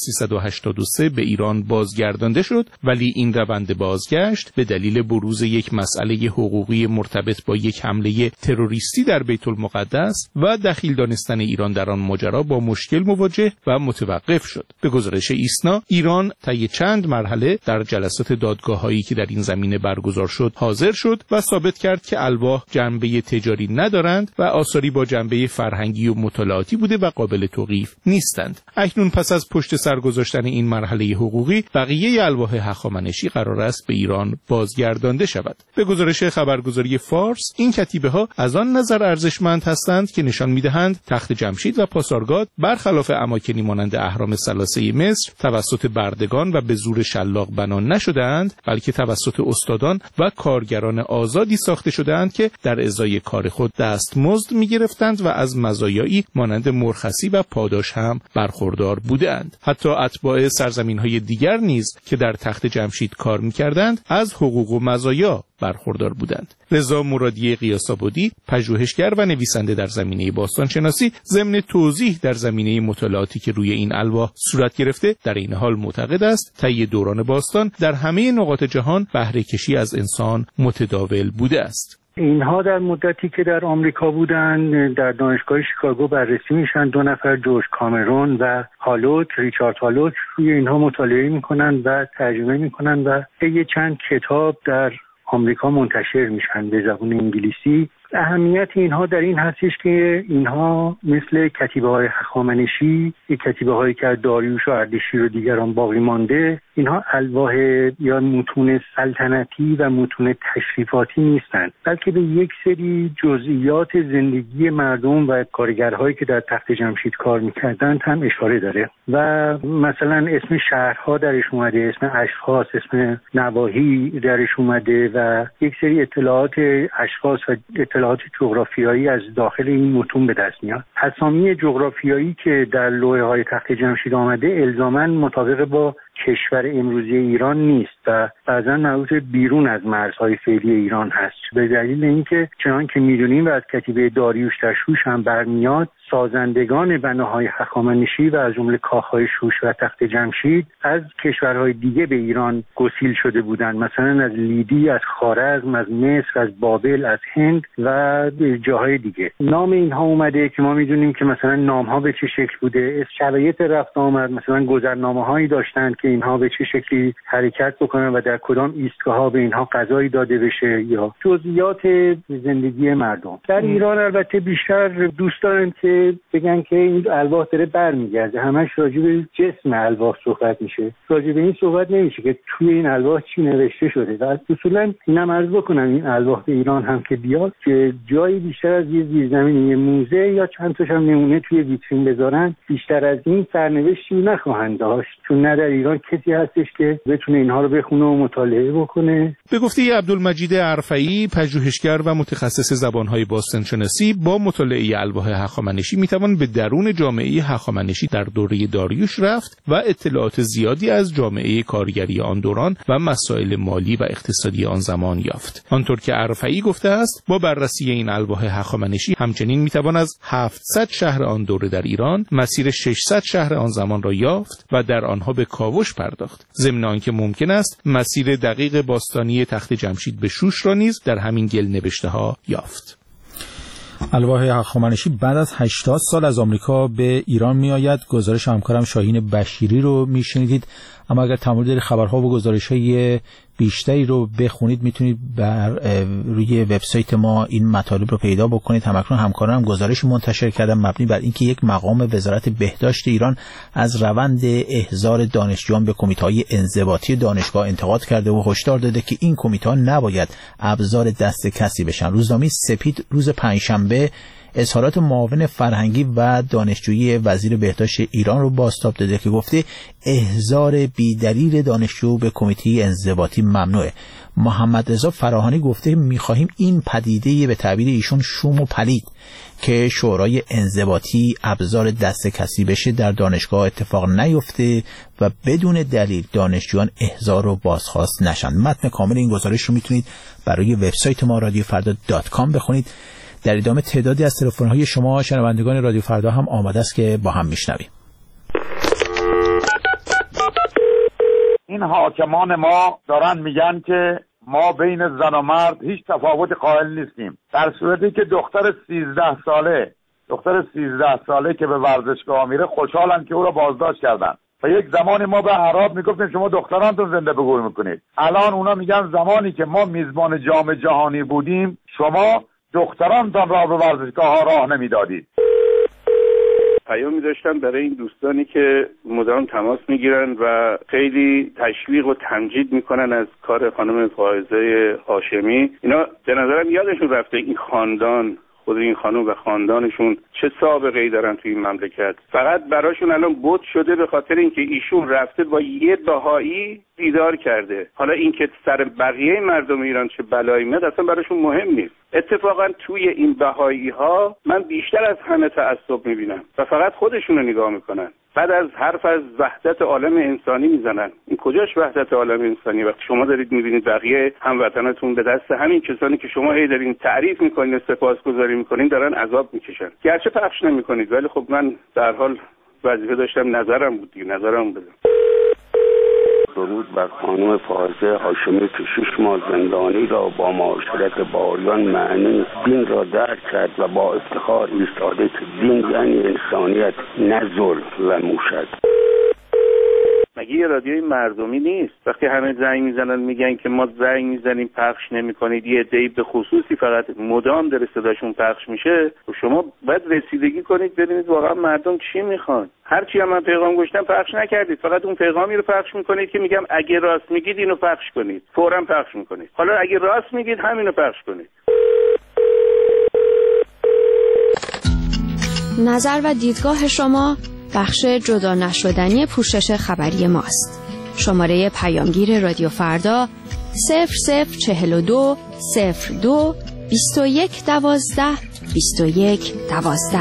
1383 به ایران بازگردانده شد، ولی این روند بازگشت به دلیل بروز یک مسئله حقوقی مرتبط با یک حمله تروریستی در بیت المقدس و دخیل دانستن ایران در آن ماجرا با مشکل مواجه و متوقف شد. به گزارش ایسنا، ایران طی چند مرحله در جلسات دادگاه‌هایی که در این زمینه برگزار شد حاضر شد و ثابت کرد که الواح جنبه تجاری ندارند و آثاری با جنبه فرهنگی و مطالعاتی بوده و قابل توقیف نیستند. اکنون پس از پشت سر گذاشتن این مرحله حقوقی، بقیه الواح هخامنشی قرار است به ایران بازگردانده شود. به گزارش خبرگزاری فارس، این کتیبه ها از آن نظر ارزشمند هستند که نشان می‌دهند تخت جمشید و پاسارگاد برخلاف اماکنی مانند اهرام ثلاثه مصر توسط بردگان و به زور شلاق بنا نشده‌اند، بلکه توسط استادان و کارگران آزادی ساخته شده‌اند که در ازای کار خود دستمزد می‌گرفتند و از مزایایی مانند مرخصی و پاداش هم برخوردار بودند. حتی اتباع سرزمین‌های دیگر نیز که در تخت جمشید کار می‌کردند از حقوق و مزایا برخوردار بودند. رضا مرادی قیاس‌آبادی، پژوهشگر و نویسنده در زمینه باستانشناسی، ضمن توضیح در زمینه مطالعاتی که روی این الواح صورت گرفته، در این حال معتقد است طی دوران باستان در همه نقاط جهان بهره کشی از انسان متداول بوده است. اینها در مدتی که در آمریکا بودن در دانشگاه شیکاگو بررسی میشن. 2 نفر، جورج کامرون و ریچارد هالوک، روی اینها مطالعه میکنن و ترجمه میکنن و یه چند کتاب در آمریکا منتشر میشن به زبان انگلیسی. اهمیت اینها در این هستش که اینها مثل کتیبه‌های هخامنشی، کتیبه‌هایی که داریوش و اردشیر و دیگران باقی مانده، اینها الواح یا متون سلطنتی و متون تشریفاتی نیستند، بلکه به یک سری جزئیات زندگی مردم و کارگرهایی که در تخت جمشید کار میکردند هم اشاره داره و مثلا اسم شهرها درش اومده، اسم اشخاص، اسم نواحی درش اومده و یک سری اطلاعات اشخاص و اطلاعات جغرافیایی از داخل این متون به دست میاد. اسامی جغرافیایی که در لوحه‌های تخت جمشید آمده الزاماً مطابق با کشور امروزی ایران نیست و بعضا مربوط بیرون از مرزهای فعلی ایران هست، به دلیل اینکه چنان که میدونیم و از کتیبه داریوش در شوش هم برمیاد، سازندگان بناهای هخامنشی و از جمله کاخهای شوش و تخت جمشید از کشورهای دیگه به ایران گسیل شده بودند، مثلا از لیدی، از خوارزم، از مصر، از بابل، از هند و جاهای دیگه. نام اینها اومده که ما میدونیم که مثلا نامها به چه شکل بوده، شرایط رفت آمد، مثلا گذرنامه‌هایی داشتند که اینها به چه شکلی حرکت بکنن و در کدام ایستگاه‌ها به اینها غذایی داده بشه یا جزئیات زندگی مردم. در ایران البته بیشتر دوست دارن که بگن که این الواح داره برمیگرده، همش راجع به جسم الواح صحبت میشه، راجع به این صحبت نمیشه که توی این الواح چی نوشته شده. و اصولا اینم عرض بکنم این الواح به ایران هم که بیاد که جایی بیشتر از یه زیرزمینی، یه موزه یا چند تاش هم نمونه توی ویترین بذارن، بیشتر از این سرنوشتی نخواهند داشت، چون نه در ایران کسی هستش که بتونه اینها رو بخونه و مطالعه بکنه. به گفته عبدالمجید عرفئی، پژوهشگر و متخصص زبان‌های باستانشناسی، با مطالعه الواح هخامنشی میتوان به درون جامعه هخامنشی در دوره داریوش رفت و اطلاعات زیادی از جامعه کارگری آن دوران و مسائل مالی و اقتصادی آن زمان یافت. آنطور که عرفئی گفته است، با بررسی این الواح هخامنشی همچنین میتوان از 700 شهر آن دوره در ایران مسیر 600 شهر آن زمان را یافت و در آنها به کاوش پرداخت. ضمن آنکه ممکن است مسیر دقیق باستانی تخت جمشید به شوش را نیز در همین گل نوشته ها یافت. الواح هخامنشی بعد از 80 سال از آمریکا به ایران می آید. گزارش همکارم شاهین بشیری رو می شنیدید. اما اگر تمایل دارید خبرها و گزارش‌های بیشتری رو بخونید میتونید بر روی وبسایت ما این مطالب رو پیدا بکنید. همکنون همکارانم گزارش منتشر کردن مبنی بر اینکه یک مقام وزارت بهداشت ایران از روند احضار دانشجویان به کمیته‌های انضباطی دانشگاه انتقاد کرده و هشدار داده که این کمیته‌ها نباید ابزار دست کسی بشن. روزنامه سپید روز پنجشنبه اظهارات معاون فرهنگی و دانشجویی وزیر بهداشت ایران رو بازتاب داده که گفته احضار بی‌دلیل دانشجو به کمیته انضباطی ممنوعه. محمد رضا فراهانی گفته می‌خواهیم این پدیده به تعبیر ایشون شوم و پلید که شورای انضباطی ابزار دست کسی بشه در دانشگاه اتفاق نیفته و بدون دلیل دانشجویان احضار و بازخواست نشن. متن کامل این گزارش رو میتونید برای وبسایت ما رادیوفردا.com بخونید. در ادامه تعدادی از تلفن‌های شما شنوندگان رادیو فردا هم آماده است که با هم میشنویم. این حاکمان ما دارن میگن که ما بین زن و مرد هیچ تفاوت قائل نیستیم، در صورتی که دختر 13 ساله که به ورزشگاه میره خوشحالن که او را بازداشت کردن و یک زمانی ما به اعراب میگفتیم شما دخترانتون زنده به گور میکنید. الان اونا میگن زمانی که ما میزبان جام جهانی بودیم شما دخترانتان را به ورزشگاه ها راه نمیدادید. پیامی داشتم برای این دوستانی که مدام تماس میگیرن و خیلی تشویق و تمجید میکنن از کار خانم فائزه هاشمی. اینا به نظرم یادشون رفته این خاندان، خود این خانم و خاندانشون چه سابقه‌ای دارن توی این مملکت. فقط براشون الان بت شده به خاطر اینکه ایشون رفته با یه بهایی دیدار کرده. حالا اینکه سر بقیه مردم ایران چه بلایی میاد اصلا براشون مهم نیست. اتفاقا توی این بهایی ها من بیشتر از همه تعصب میبینم و فقط خودشون رو نگاه میکنن. بعد از حرف از وحدت عالم انسانی میزنن. این کجاش وحدت عالم انسانی؟ وقتی شما دارید میبینید بقیه هموطناتون به دست همین کسانی که شما هی دارین تعریف میکنین و سپاسگزاری میکنین دارن عذاب میکشن. گرچه پخش نمیکنید ولی خب من در حال وظیفه داشتم نظرم بود دیگه، نظرم بدم. درود بر خانم فائزه هاشمی که 6 ماه زندانی را با معاشرت باریان معنی دین را درک کرد و با افتخار ایستاده که دین یعنی انسانیت نه ظلم و موشد. مگه یه رادیوی مردمی نیست؟ وقتی همه زنگ میزنن میگن که ما زنگ میزنیم پخش نمیکنید، یه عده‌ای به خصوصی فقط مدام داره صداشون پخش میشه، و شما باید رسیدگی کنید ببینید واقعا مردم چی میخوان. هرچی هم من پیغام گوشتم پخش نکردید، فقط اون پیغامی رو پخش میکنید که میگم اگه راست میگید اینو پخش کنید، فوراً پخش میکنید. حالا اگه راست میگید همینو پخش کنید. نظر و دیدگاه شما بخش جدا نشدنی پوشش خبری ماست. شماره پیامگیر رادیو فردا 0042 02 21 12 21 12.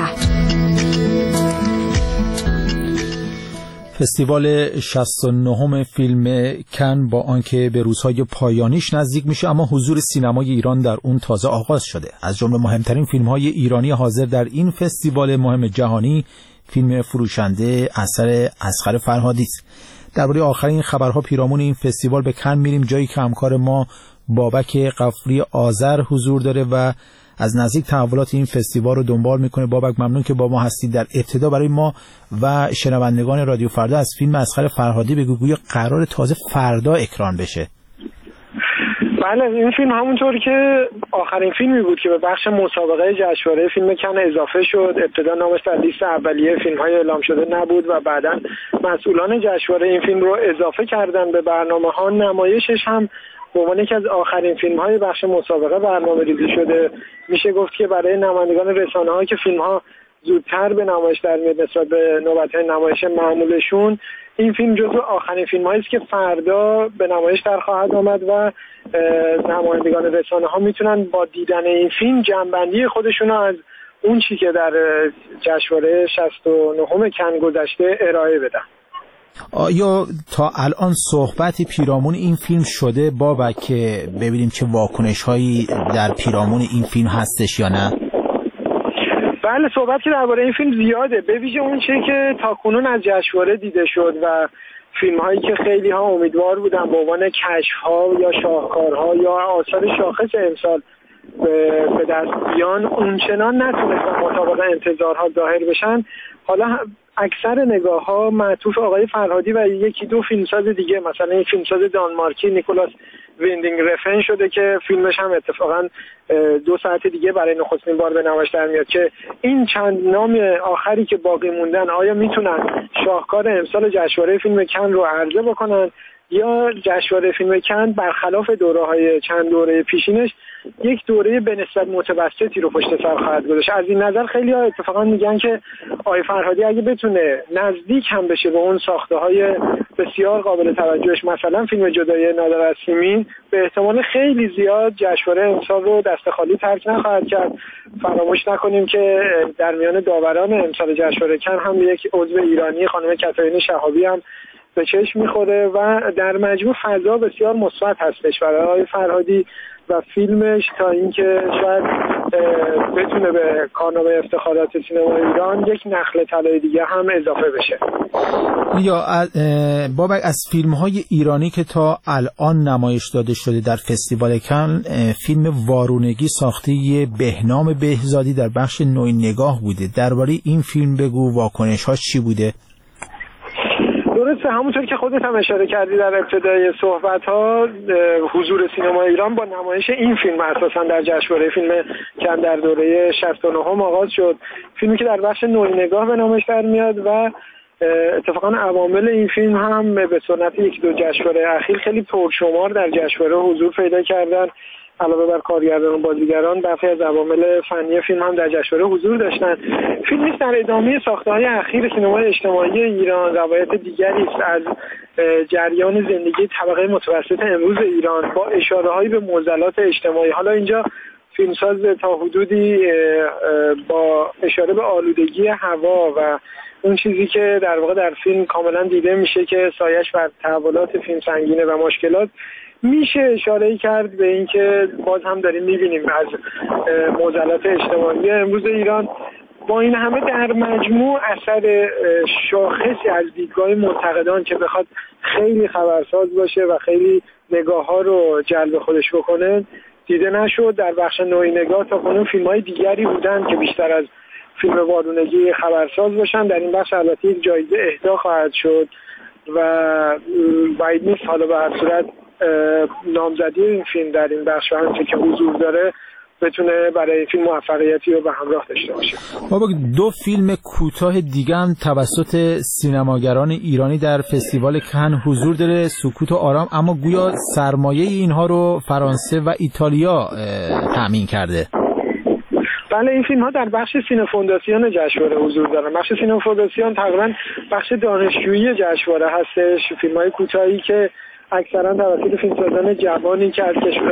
فستیوال 69 فیلم کن با آنکه به روزهای پایانیش نزدیک میشه اما حضور سینمای ایران در اون تازه آغاز شده. از جمله مهمترین فیلم‌های ایرانی حاضر در این فستیوال مهم جهانی فیلم فروشنده اثر اصغر فرهادی است. درباره آخرین خبرها پیرامون این فستیوال به کن میریم، جایی که همکار ما بابک قفوری آذر حضور داره و از نزدیک تحولات این فستیوال رو دنبال میکنه. بابک ممنون که با ما هستید. در ابتدا برای ما و شنوندگان رادیو فردا از فیلم اصغر فرهادی بگو، گویا قرار تازه فردا اکران بشه. بله، این فیلم همونطور که آخرین فیلمی بود که به بخش مسابقه جشنواره فیلم کن اضافه شد. ابتدا نامش در لیست اولیه فیلم‌های اعلام شده نبود و بعداً مسئولان جشنواره این فیلم رو اضافه کردن به برنامه‌ها. نمایشش هم به عنوان یکی از آخرین فیلم‌های بخش مسابقه برنامه‌ریزی شده. میشه گفت که برای نمایندگان رسانه‌ها که فیلم‌ها زودتر به نمایش در میاد نسبت به نوبت‌های نمایش معمولشون، این فیلم جزو آخرین فیلم‌هایی است که فردا به نمایش در خواهد آمد و نمایندگان رسانه‌ها میتونن با دیدن این فیلم جنبندی خودشون از اون چی که در جشنواره 69 کن گذشته ارائه بدن. آیا تا الان صحبتی پیرامون این فیلم شده بابک که ببینیم چه واکنش‌هایی در پیرامون این فیلم هستش یا نه؟ بله، صحبت که درباره این فیلم زیاده، به ویژه اون چیزی که تاکنون از جشنواره دیده شد و فیلم هایی که خیلی ها امیدوار بودن به عنوان کشف ها یا شاهکارها یا آثار شاخص امسال به دست بیان اونچنان نتونستن مطابق انتظارها ظاهر بشن. حالا اکثر نگاه ها معطوف آقای فرهادی و یکی دو فیلمساز دیگه، مثلا این فیلمساز دانمارکی نیکولاس ویندینگ رفن شده که فیلمش هم اتفاقا 2 ساعت دیگه برای نخستین بار به نمایش در میاد که این چند نام آخری که باقی موندن آیا میتونن شاهکار امسال جشنواره فیلم کن رو عرضه بکنن یا جشنواره فیلم کن برخلاف دوره‌های چند دوره پیشینش یک دوره به نسبت متوسطی رو پشت سر خواهد گذاشت. از این نظر خیلی ها اتفاقا میگن که آقای فرهادی اگه بتونه نزدیک هم بشه به اون ساخته‌های بسیار قابل توجهش، مثلا فیلم جدایی نادر از سیمین، به احتمال خیلی زیاد جشنواره امسال رو دست خالی ترک نخواهد کرد. فراموش نکنیم که در میان داوران امسال جشنواره کن هم یک عضو ایرانی خانم کاترین شهابی هم به چشم میخوره و در مجموع فضا بسیار مثبت هستش برای آقای فرهادی و فیلمش تا اینکه شاید بتونه به کارنامه افتخارات سینما ایران یک نخل طلای دیگه هم اضافه بشه. یا بابک، از فیلم‌های ایرانی که تا الان نمایش داده شده در فستیوال کن، فیلم وارونگی ساخته بهنام بهزادی در بخش نوع نگاه بوده. درباره این فیلم بگو، واکنش‌هاش چی بوده؟ درسته، همونطور که خودت هم اشاره کردی در ابتدای صحبت‌ها، حضور سینما ایران با نمایش این فیلم اساساً در جشنواره فیلم کن در دوره 69 آغاز شد. فیلمی که در بخش نوع نگاه به نمایش در میاد و اتفاقاً عوامل این فیلم هم به سنت 1-2 جشنواره اخیر خیلی پرشمار در جشنواره حضور پیدا کردن. علاوه بر کارگردان و بازیگران، برخی از عوامل فنی فیلم هم در جشنواره حضور داشتند. فیلمی در ادامه ساخته‌های اخیر سینمای اجتماعی ایران، روایت دیگری است از جریان زندگی طبقه متوسط امروز ایران با اشاره‌هایی به معضلات اجتماعی. حالا اینجا فیلمساز تا حدودی با اشاره به آلودگی هوا و اون چیزی که در واقع در فیلم کاملا دیده میشه که سایش بر تحولات فیلم سنگینه و مشکلات، میشه اشاره کرد به اینکه باز هم داریم میبینیم از معضلات اجتماعی امروز ایران. با این همه در مجموع اثر شاخصی از دیدگاه منتقدان که بخواد خیلی خبرساز باشه و خیلی نگاه ها رو جلب خودش بکنه دیده نشد. در بخش نوع نگاه تا کنون فیلم های دیگری بودن که بیشتر از فیلم وارونگی خبرساز باشن. در این بخش البته یک جایزه اهدا خواهد شد و باید نیست حالا به هر صورت نامزدی این فیلم در این بخش و همچه که حضور داره بتونه برای فیلم موفقیتی رو به همراه داشته باشه. بابا، 2 فیلم کوتاه دیگه هم توسط سینماگران ایرانی در فستیوال کن حضور داره، سکوت و آرام، اما گویا سرمایه اینها رو فرانسه و ایتالیا تامین کرده. بله، این فیلم ها در بخش سینفونداسیون جشنواره حضور دارن. بخش سینفونداسیون تقریبا بخش دانشجویی جشنواره هستش. فیلم های کوتاهی که اکثرا توسط فیلمسازان جوانی که از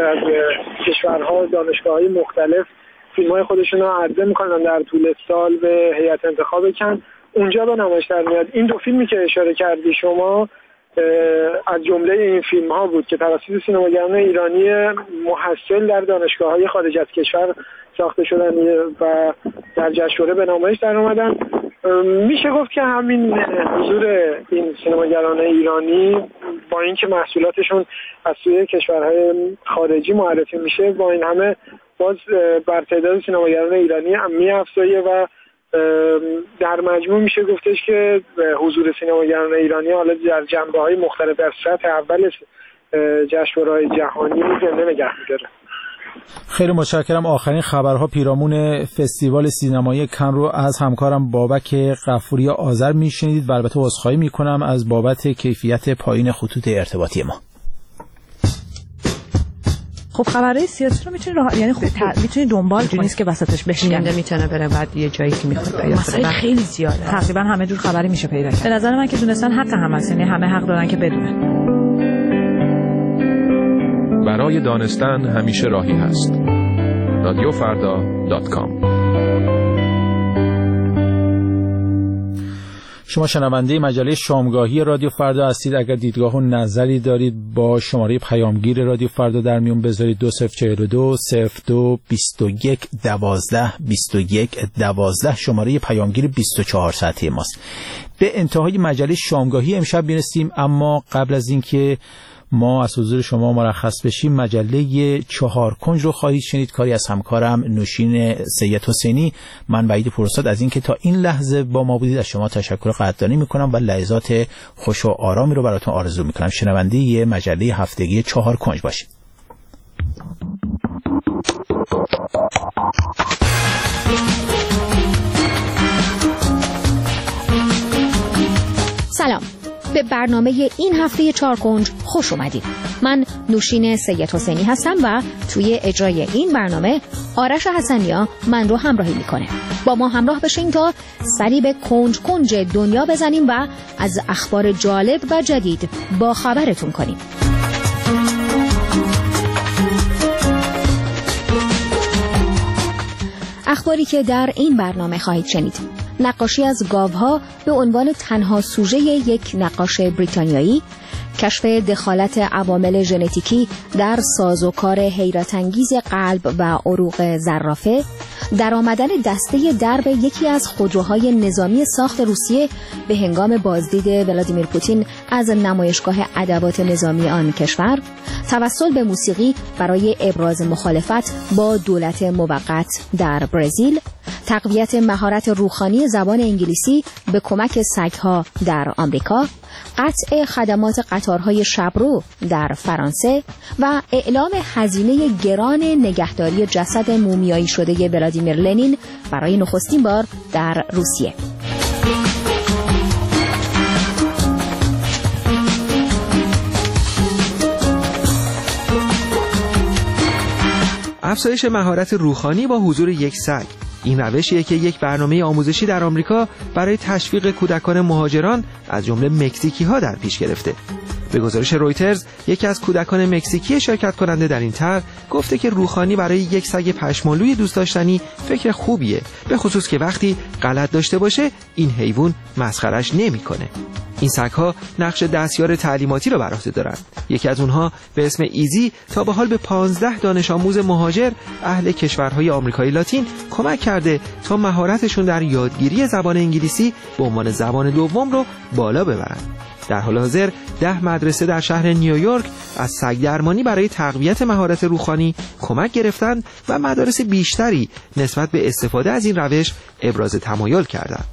کشورها دانشگاه‌های مختلف فیلم‌های خودشون رو عرضه می‌کنن در طول سال به هیئت انتخاب کن، اونجا به نمایش در میاد. این 2 فیلمی که اشاره کردی شما از جمله این فیلم‌ها بود که توسط سینماگران ایرانی محصل در دانشگاه‌های خارج از کشور ساخته شدن و در جشنواره به نمایش در اومدن. میشه گفت که همین حضور این سینماگران ایرانی با اینکه محصولاتشون از سوی کشورهای خارجی معرفی میشه، با این همه باز بر تعداد سینماگران ایرانی هم میافزایه و در مجموع میشه گفتش که حضور سینماگران ایرانی حالا در جنبه‌های مختلف در سطح اول جشنواره‌های جهانی زنده نگه می‌داره. خیلی متشکرم. آخرین خبرها پیرامون فستیوال سینمایی کن رو از همکارم بابک غفوری آذر میشنید و البته عذرخواهی میکنم از بابت کیفیت پایین خطوط ارتباطی ما. خب خبرهای سیاسی رو میتونی یعنی خب میتونی دنبال کنی، نیست که وسطش بشکنه، میتونه بره بعد یه جایی که میخواد پیدا کنه. خیلی زیاده، تقریبا همه جور خبری میشه پیدا کرد. به نظر من که دونستن حق هم هست، یعنی همه حق دارن که بدونن. برای دانستن همیشه راهی هست. radiofarda.com. شما شنونده مجله شامگاهی رادیو فردا هستید. اگر دیدگاه و نظری دارید با شماره پیامگیر رادیو فردا در میون بذارید 2042 02 21 12 21 12 شماره پیامگیر 24 ساعته ماست. به انتهای مجله شامگاهی امشب میرسیم، اما قبل از اینکه ما از حضور شما مرخص بشیم مجله 4 کنج رو خواهید شنید، کاری از همکارم نوشین سید حسینی. من وحید پورستاد از اینکه تا این لحظه با ما بودید از شما تشکر قدردانی میکنم و لحظات خوش و آرامی رو براتون آرزو میکنم. شنونده مجله هفتگی 4 کنج باشید. سلام، به برنامه این هفته 4 کنج خوش اومدید. من نوشین سید حسینی هستم و توی اجرای این برنامه آرش حسنیا من رو همراهی میکنه. با ما همراه بشین تا سری به کنج کنج دنیا بزنیم و از اخبار جالب و جدید با خبرتون کنیم. اخباری که در این برنامه خواهید شنید: نقاشی از گاوها به عنوان تنها سوژه یک نقاش بریتانیایی، کشف دخالت عوامل ژنتیکی در سازوکار حیرت‌انگیز قلب و عروق زرافه، درآمدن دسته درب یکی از خودروهای نظامی ساخت روسیه به هنگام بازدید ولادیمیر پوتین از نمایشگاه ادوات نظامی آن کشور، توسل به موسیقی برای ابراز مخالفت با دولت موقت در برزیل، تقویت مهارت روحانی زبان انگلیسی به کمک سگ‌ها در آمریکا، قطع خدمات قطارهای شبرو در فرانسه و اعلام هزینه گران نگهداری جسد مومیایی شده ولادیمیر لنین برای نخستین بار در روسیه. افزایش مهارت روحانی با حضور یک سگ. این روشیه که یک برنامه آموزشی در آمریکا برای تشویق کودکان مهاجران از جمله مکزیکی‌ها در پیش گرفته. به گزارش رویترز، یکی از کودکان مکزیکی شرکت کننده در این طرح گفته که روحانی برای یک سگ پشمالوی دوست داشتنی فکر خوبیه، به خصوص که وقتی غلط داشته باشه این حیوان مسخرش نمی‌کنه. این سگ‌ها نقش دستیار تعلیماتی رو بر عهده دارند. یکی از اونها به اسم ایزی تا به حال به 15 دانش آموز مهاجر اهل کشورهای آمریکای لاتین کمک کرده تا مهارتشون در یادگیری زبان انگلیسی به عنوان زبان دوم رو بالا ببرن. در حال حاضر 10 مدرسه در شهر نیویورک از سگ درمانی برای تقویت مهارت روحانی کمک گرفتند و مدارس بیشتری نسبت به استفاده از این روش ابراز تمایل کردند.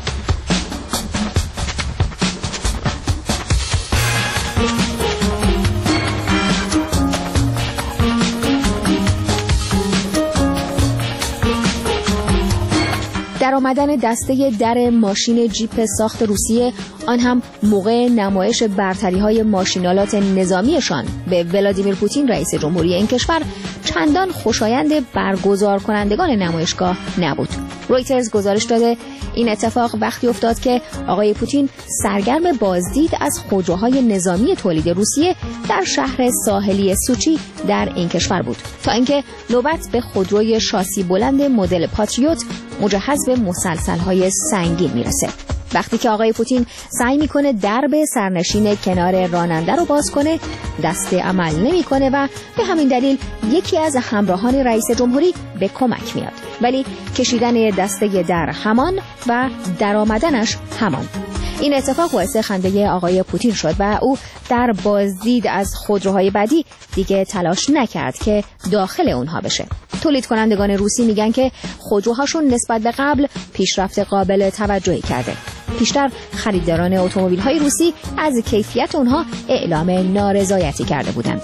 در آمدن دسته در ماشین جیپ ساخت روسیه، آن هم موقع نمایش برتری‌های ماشینالات نظامیشان به ولادیمیر پوتین رئیس جمهوری این کشور، چندان خوشایند برگزار کنندگان نمایشگاه نبود. رویترز گزارش داده این اتفاق وقتی افتاد که آقای پوتین سرگرم بازدید از خودروهای نظامی تولید روسیه در شهر ساحلی سوچی در این کشور بود، تا اینکه نوبت به خودروی شاسی بلند مدل پاتریوت مجهز به مسلسل‌های سنگین میرسه. وقتی که آقای پوتین سعی میکنه درب سرنشین کنار راننده رو باز کنه، دسته عمل نمیکنه و به همین دلیل یکی از همراهان رئیس جمهوری به کمک میاد، ولی کشیدن دسته در همان و درآمدنش همان. این اتفاق باعث خنده آقای پوتین شد و او در بازدید از خودروهای بعدی دیگه تلاش نکرد که داخل اونها بشه. تولید کنندگان روسی میگن که خودروهاشون نسبت به قبل پیشرفت قابل توجهی کرده. پیشتر خریداران اتومبیل‌های روسی از کیفیت اونها اعلام نارضایتی کرده بودند.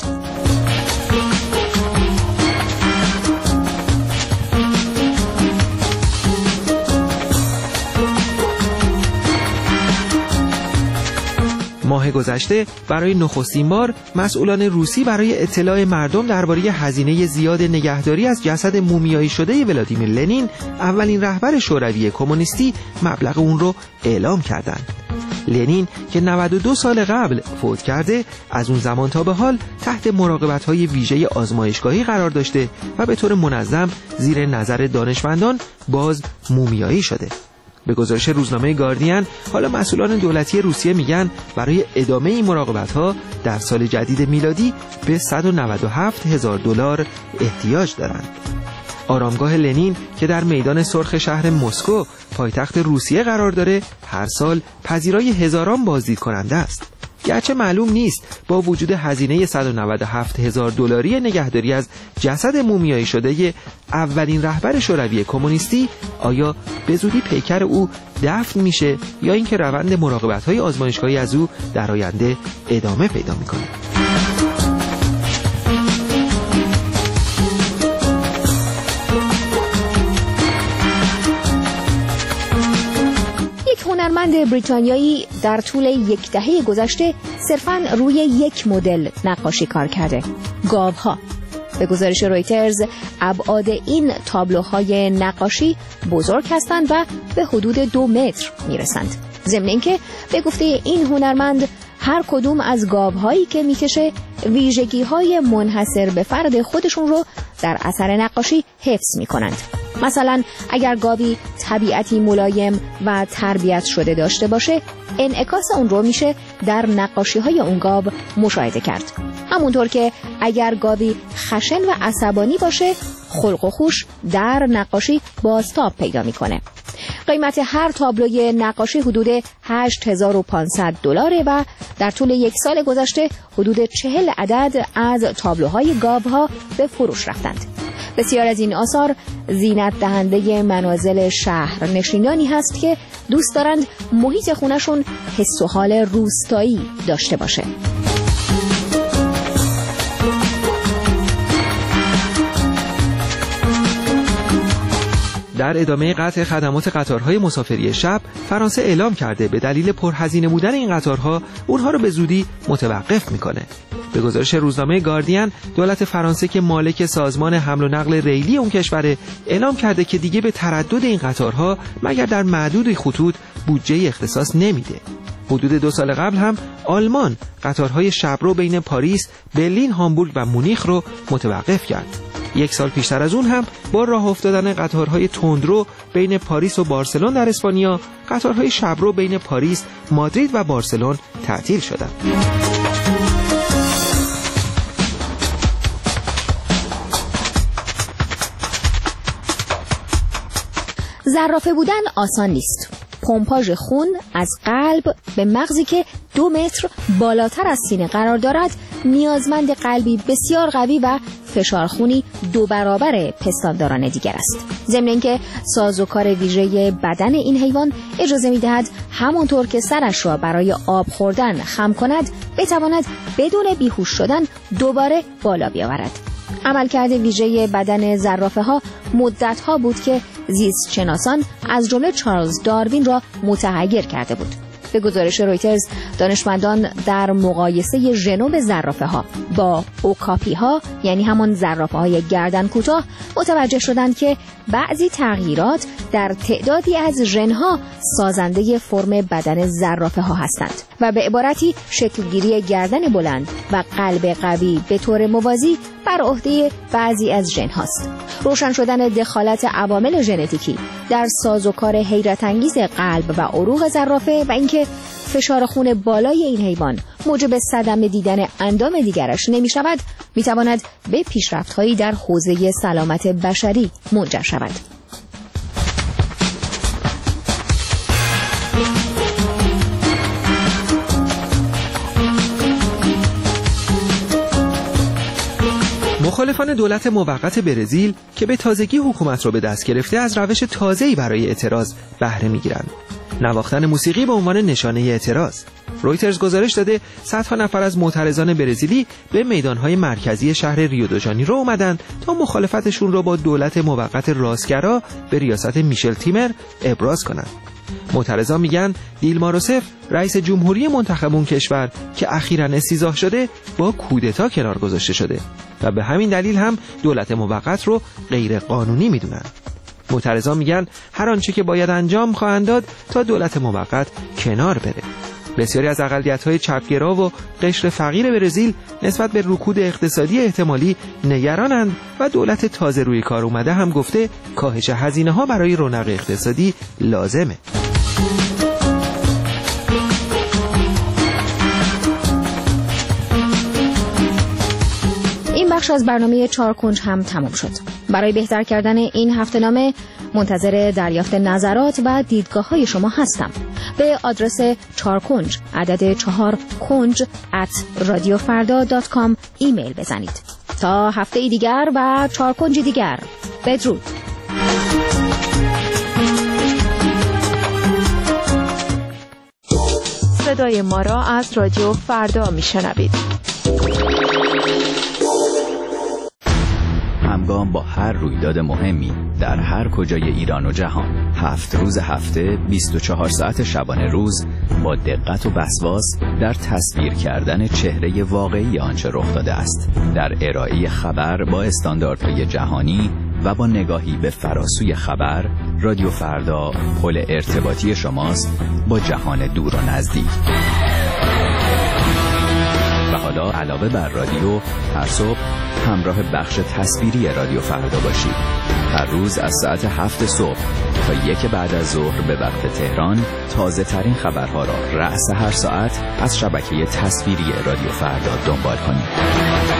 ماه گذشته برای نخستین بار مسئولان روسی برای اطلاع مردم درباره هزینه زیاد نگهداری از جسد مومیایی شده ولادیمیر لنین، اولین رهبر شوروی کمونیستی، مبلغ اون رو اعلام کردند. لنین که 92 سال قبل فوت کرده، از اون زمان تا به حال تحت مراقبت‌های ویژه آزمایشگاهی قرار داشته و به طور منظم زیر نظر دانشمندان باز مومیایی شده. به گزارش روزنامه گاردین، حالا مسئولان دولتی روسیه میگن برای ادامه این مراقبت‌ها در سال جدید میلادی به $197,000 احتیاج دارند. آرامگاه لنین که در میدان سرخ شهر مسکو پایتخت روسیه قرار داره، هر سال پذیرای هزاران بازدید کننده است. گرچه معلوم نیست با وجود هزینه $197,000 نگهداری از جسد مومیایی شده اولین رهبر شوروی کمونیستی آیا به زودی پیکر او دفن میشه یا اینکه روند مراقبت‌های آزمایشگاهی از او در آینده ادامه پیدا میکنه. هنرمند بریتانیایی در طول یک دهه گذشته صرفاً روی یک مدل نقاشی کار کرده: گاوها. به گزارش رویترز ابعاد این تابلوهای نقاشی بزرگ هستند و به حدود 2 متر میرسند. ضمن اینکه به گفته این هنرمند هر کدوم از گاوهایی که میکشه ویژگی‌های منحصر به فرد خودشون رو در اثر نقاشی حفظ میکنند. مثلا اگر گاوی طبیعتی ملایم و تربیت شده داشته باشه، انعکاس اون رو میشه در نقاشی‌های اون گاو مشاهده کرد. همونطور که اگر گاوی خشن و عصبانی باشه، خلق و خوش در نقاشی بازتاب پیدا میکنه. قیمت هر تابلوی نقاشی حدود $8,500 و در طول یک سال گذشته حدود 40 عدد از تابلوهای گاوها به فروش رفتند. بسیار از این آثار زینت دهنده منازل شهر نشینانی هست که دوست دارند محیط خونشون حس و حال روستایی داشته باشه. در ادامه قطع خدمات قطارهای مسافری شب، فرانسه اعلام کرده به دلیل پرهزینه بودن این قطارها اونها رو به زودی متوقف میکنه. به گزارش روزنامه گاردین، دولت فرانسه که مالک سازمان حمل و نقل ریلی اون کشور اعلام کرده که دیگه به تردد این قطارها مگر در معدود خطوط بودجه اختصاص نمیده. حدود 2 سال قبل هم آلمان قطارهای شبرو بین پاریس، برلین، هامبورگ و مونیخ رو متوقف کرد. 1 سال پیشتر از اون هم با راه افتادن قطارهای تندرو بین پاریس و بارسلون در اسپانیا، قطارهای شبرو بین پاریس، مادرید و بارسلون تعطیل شدند. زرافه بودن آسان نیست. پمپاژ خون از قلب به مغزی که 2 متر بالاتر از سینه قرار دارد نیازمند قلبی بسیار قوی و فشار خونی 2 برابر پستانداران دیگر است. ضمن اینکه سازوکار ویژه بدن این حیوان اجازه می‌دهد همانطور که سرش را برای آب خوردن خم کند بتواند بدون بیهوش شدن دوباره بالا بیاورد. عملکرد ویژه بدن زرافه‌ها مدت‌ها بود که زیست شناسان از جمله چارلز داروین را متحیر کرده بود. به گزارش رویترز، دانشمندان در مقایسه ژنوم زرافه‌ها با اوکاپی‌ها، یعنی همان زرافه‌های گردن کوتاه، متوجه شدند که بعضی تغییرات در تعدادی از ژن‌ها سازنده فرم بدن زرافه‌ها هستند و به عبارتی شکلگیری گردن بلند و قلب قوی به طور موازی بر عهده بعضی از ژن‌هاست. روشن شدن دخالت عوامل ژنتیکی در سازوکار حیرت انگیز قلب و عروق زرافه و اینکه فشار خون بالای این حیوان موجب صدمه دیدن اندام دیگرش نمی شود، می تواند به پیشرفت‌هایی در حوزه سلامت بشری منجر شود. مخالفان دولت موقت برزیل که به تازگی حکومت را به دست گرفته از روش تازه‌ای برای اعتراض بهره می‌گیرند. نواختن موسیقی به عنوان نشانه اعتراض. رویترز گزارش داده صدها نفر از معترضان برزیلی به میدان‌های مرکزی شهر ریو دو ژانیرو آمدند تا مخالفتشون را با دولت موقت راستگرا به ریاست میشل تیمر ابراز کنند. معترضان میگن دیلما روسف، رئیس جمهوری منتخب اون کشور که اخیراً استیضاح شده، با کودتا کنار گذاشته شده و به همین دلیل هم دولت موقت رو غیر قانونی میدونن. معترضان میگن هر آنچه که باید انجام خواهند داد تا دولت موقت کنار بره. بسیاری از اقلیت‌های چپگرا و قشر فقیر برزیل نسبت به رکود اقتصادی احتمالی نگرانند و دولت تازه روی کار اومده هم گفته کاهش هزینه‌ها برای رونق اقتصادی لازمه. این بخش از برنامه 4 کنج هم تمام شد. برای بهتر کردن این هفته‌نامه منتظر دریافت نظرات و دیدگاه‌های شما هستم. به آدرس 4 کنج عدد 4 کنج @radiofarda.com ایمیل بزنید. تا هفته دیگر و 4 کنج دیگر. بدرود. صدای ما را از رادیو فردا میشنوید. همگام با هر رویداد مهمی در هر کجای ایران و جهان، 7 روز هفته 24 ساعت شبانه روز با دقت و وسواس در تصویر کردن چهره واقعی آنچه رخ داده است، در ارائه خبر با استانداردهای جهانی و با نگاهی به فراسوی خبر، رادیو فردا پل ارتباطی شماست با جهان دور و نزدیک. و حالا علاوه بر رادیو، هر صبح همراه بخش تصویری رادیو فردا باشید. هر روز از ساعت 7 صبح تا 1 بعد از ظهر به وقت تهران تازه ترین خبرها را رأس هر ساعت از شبکه تصویری رادیو فردا دنبال کنید.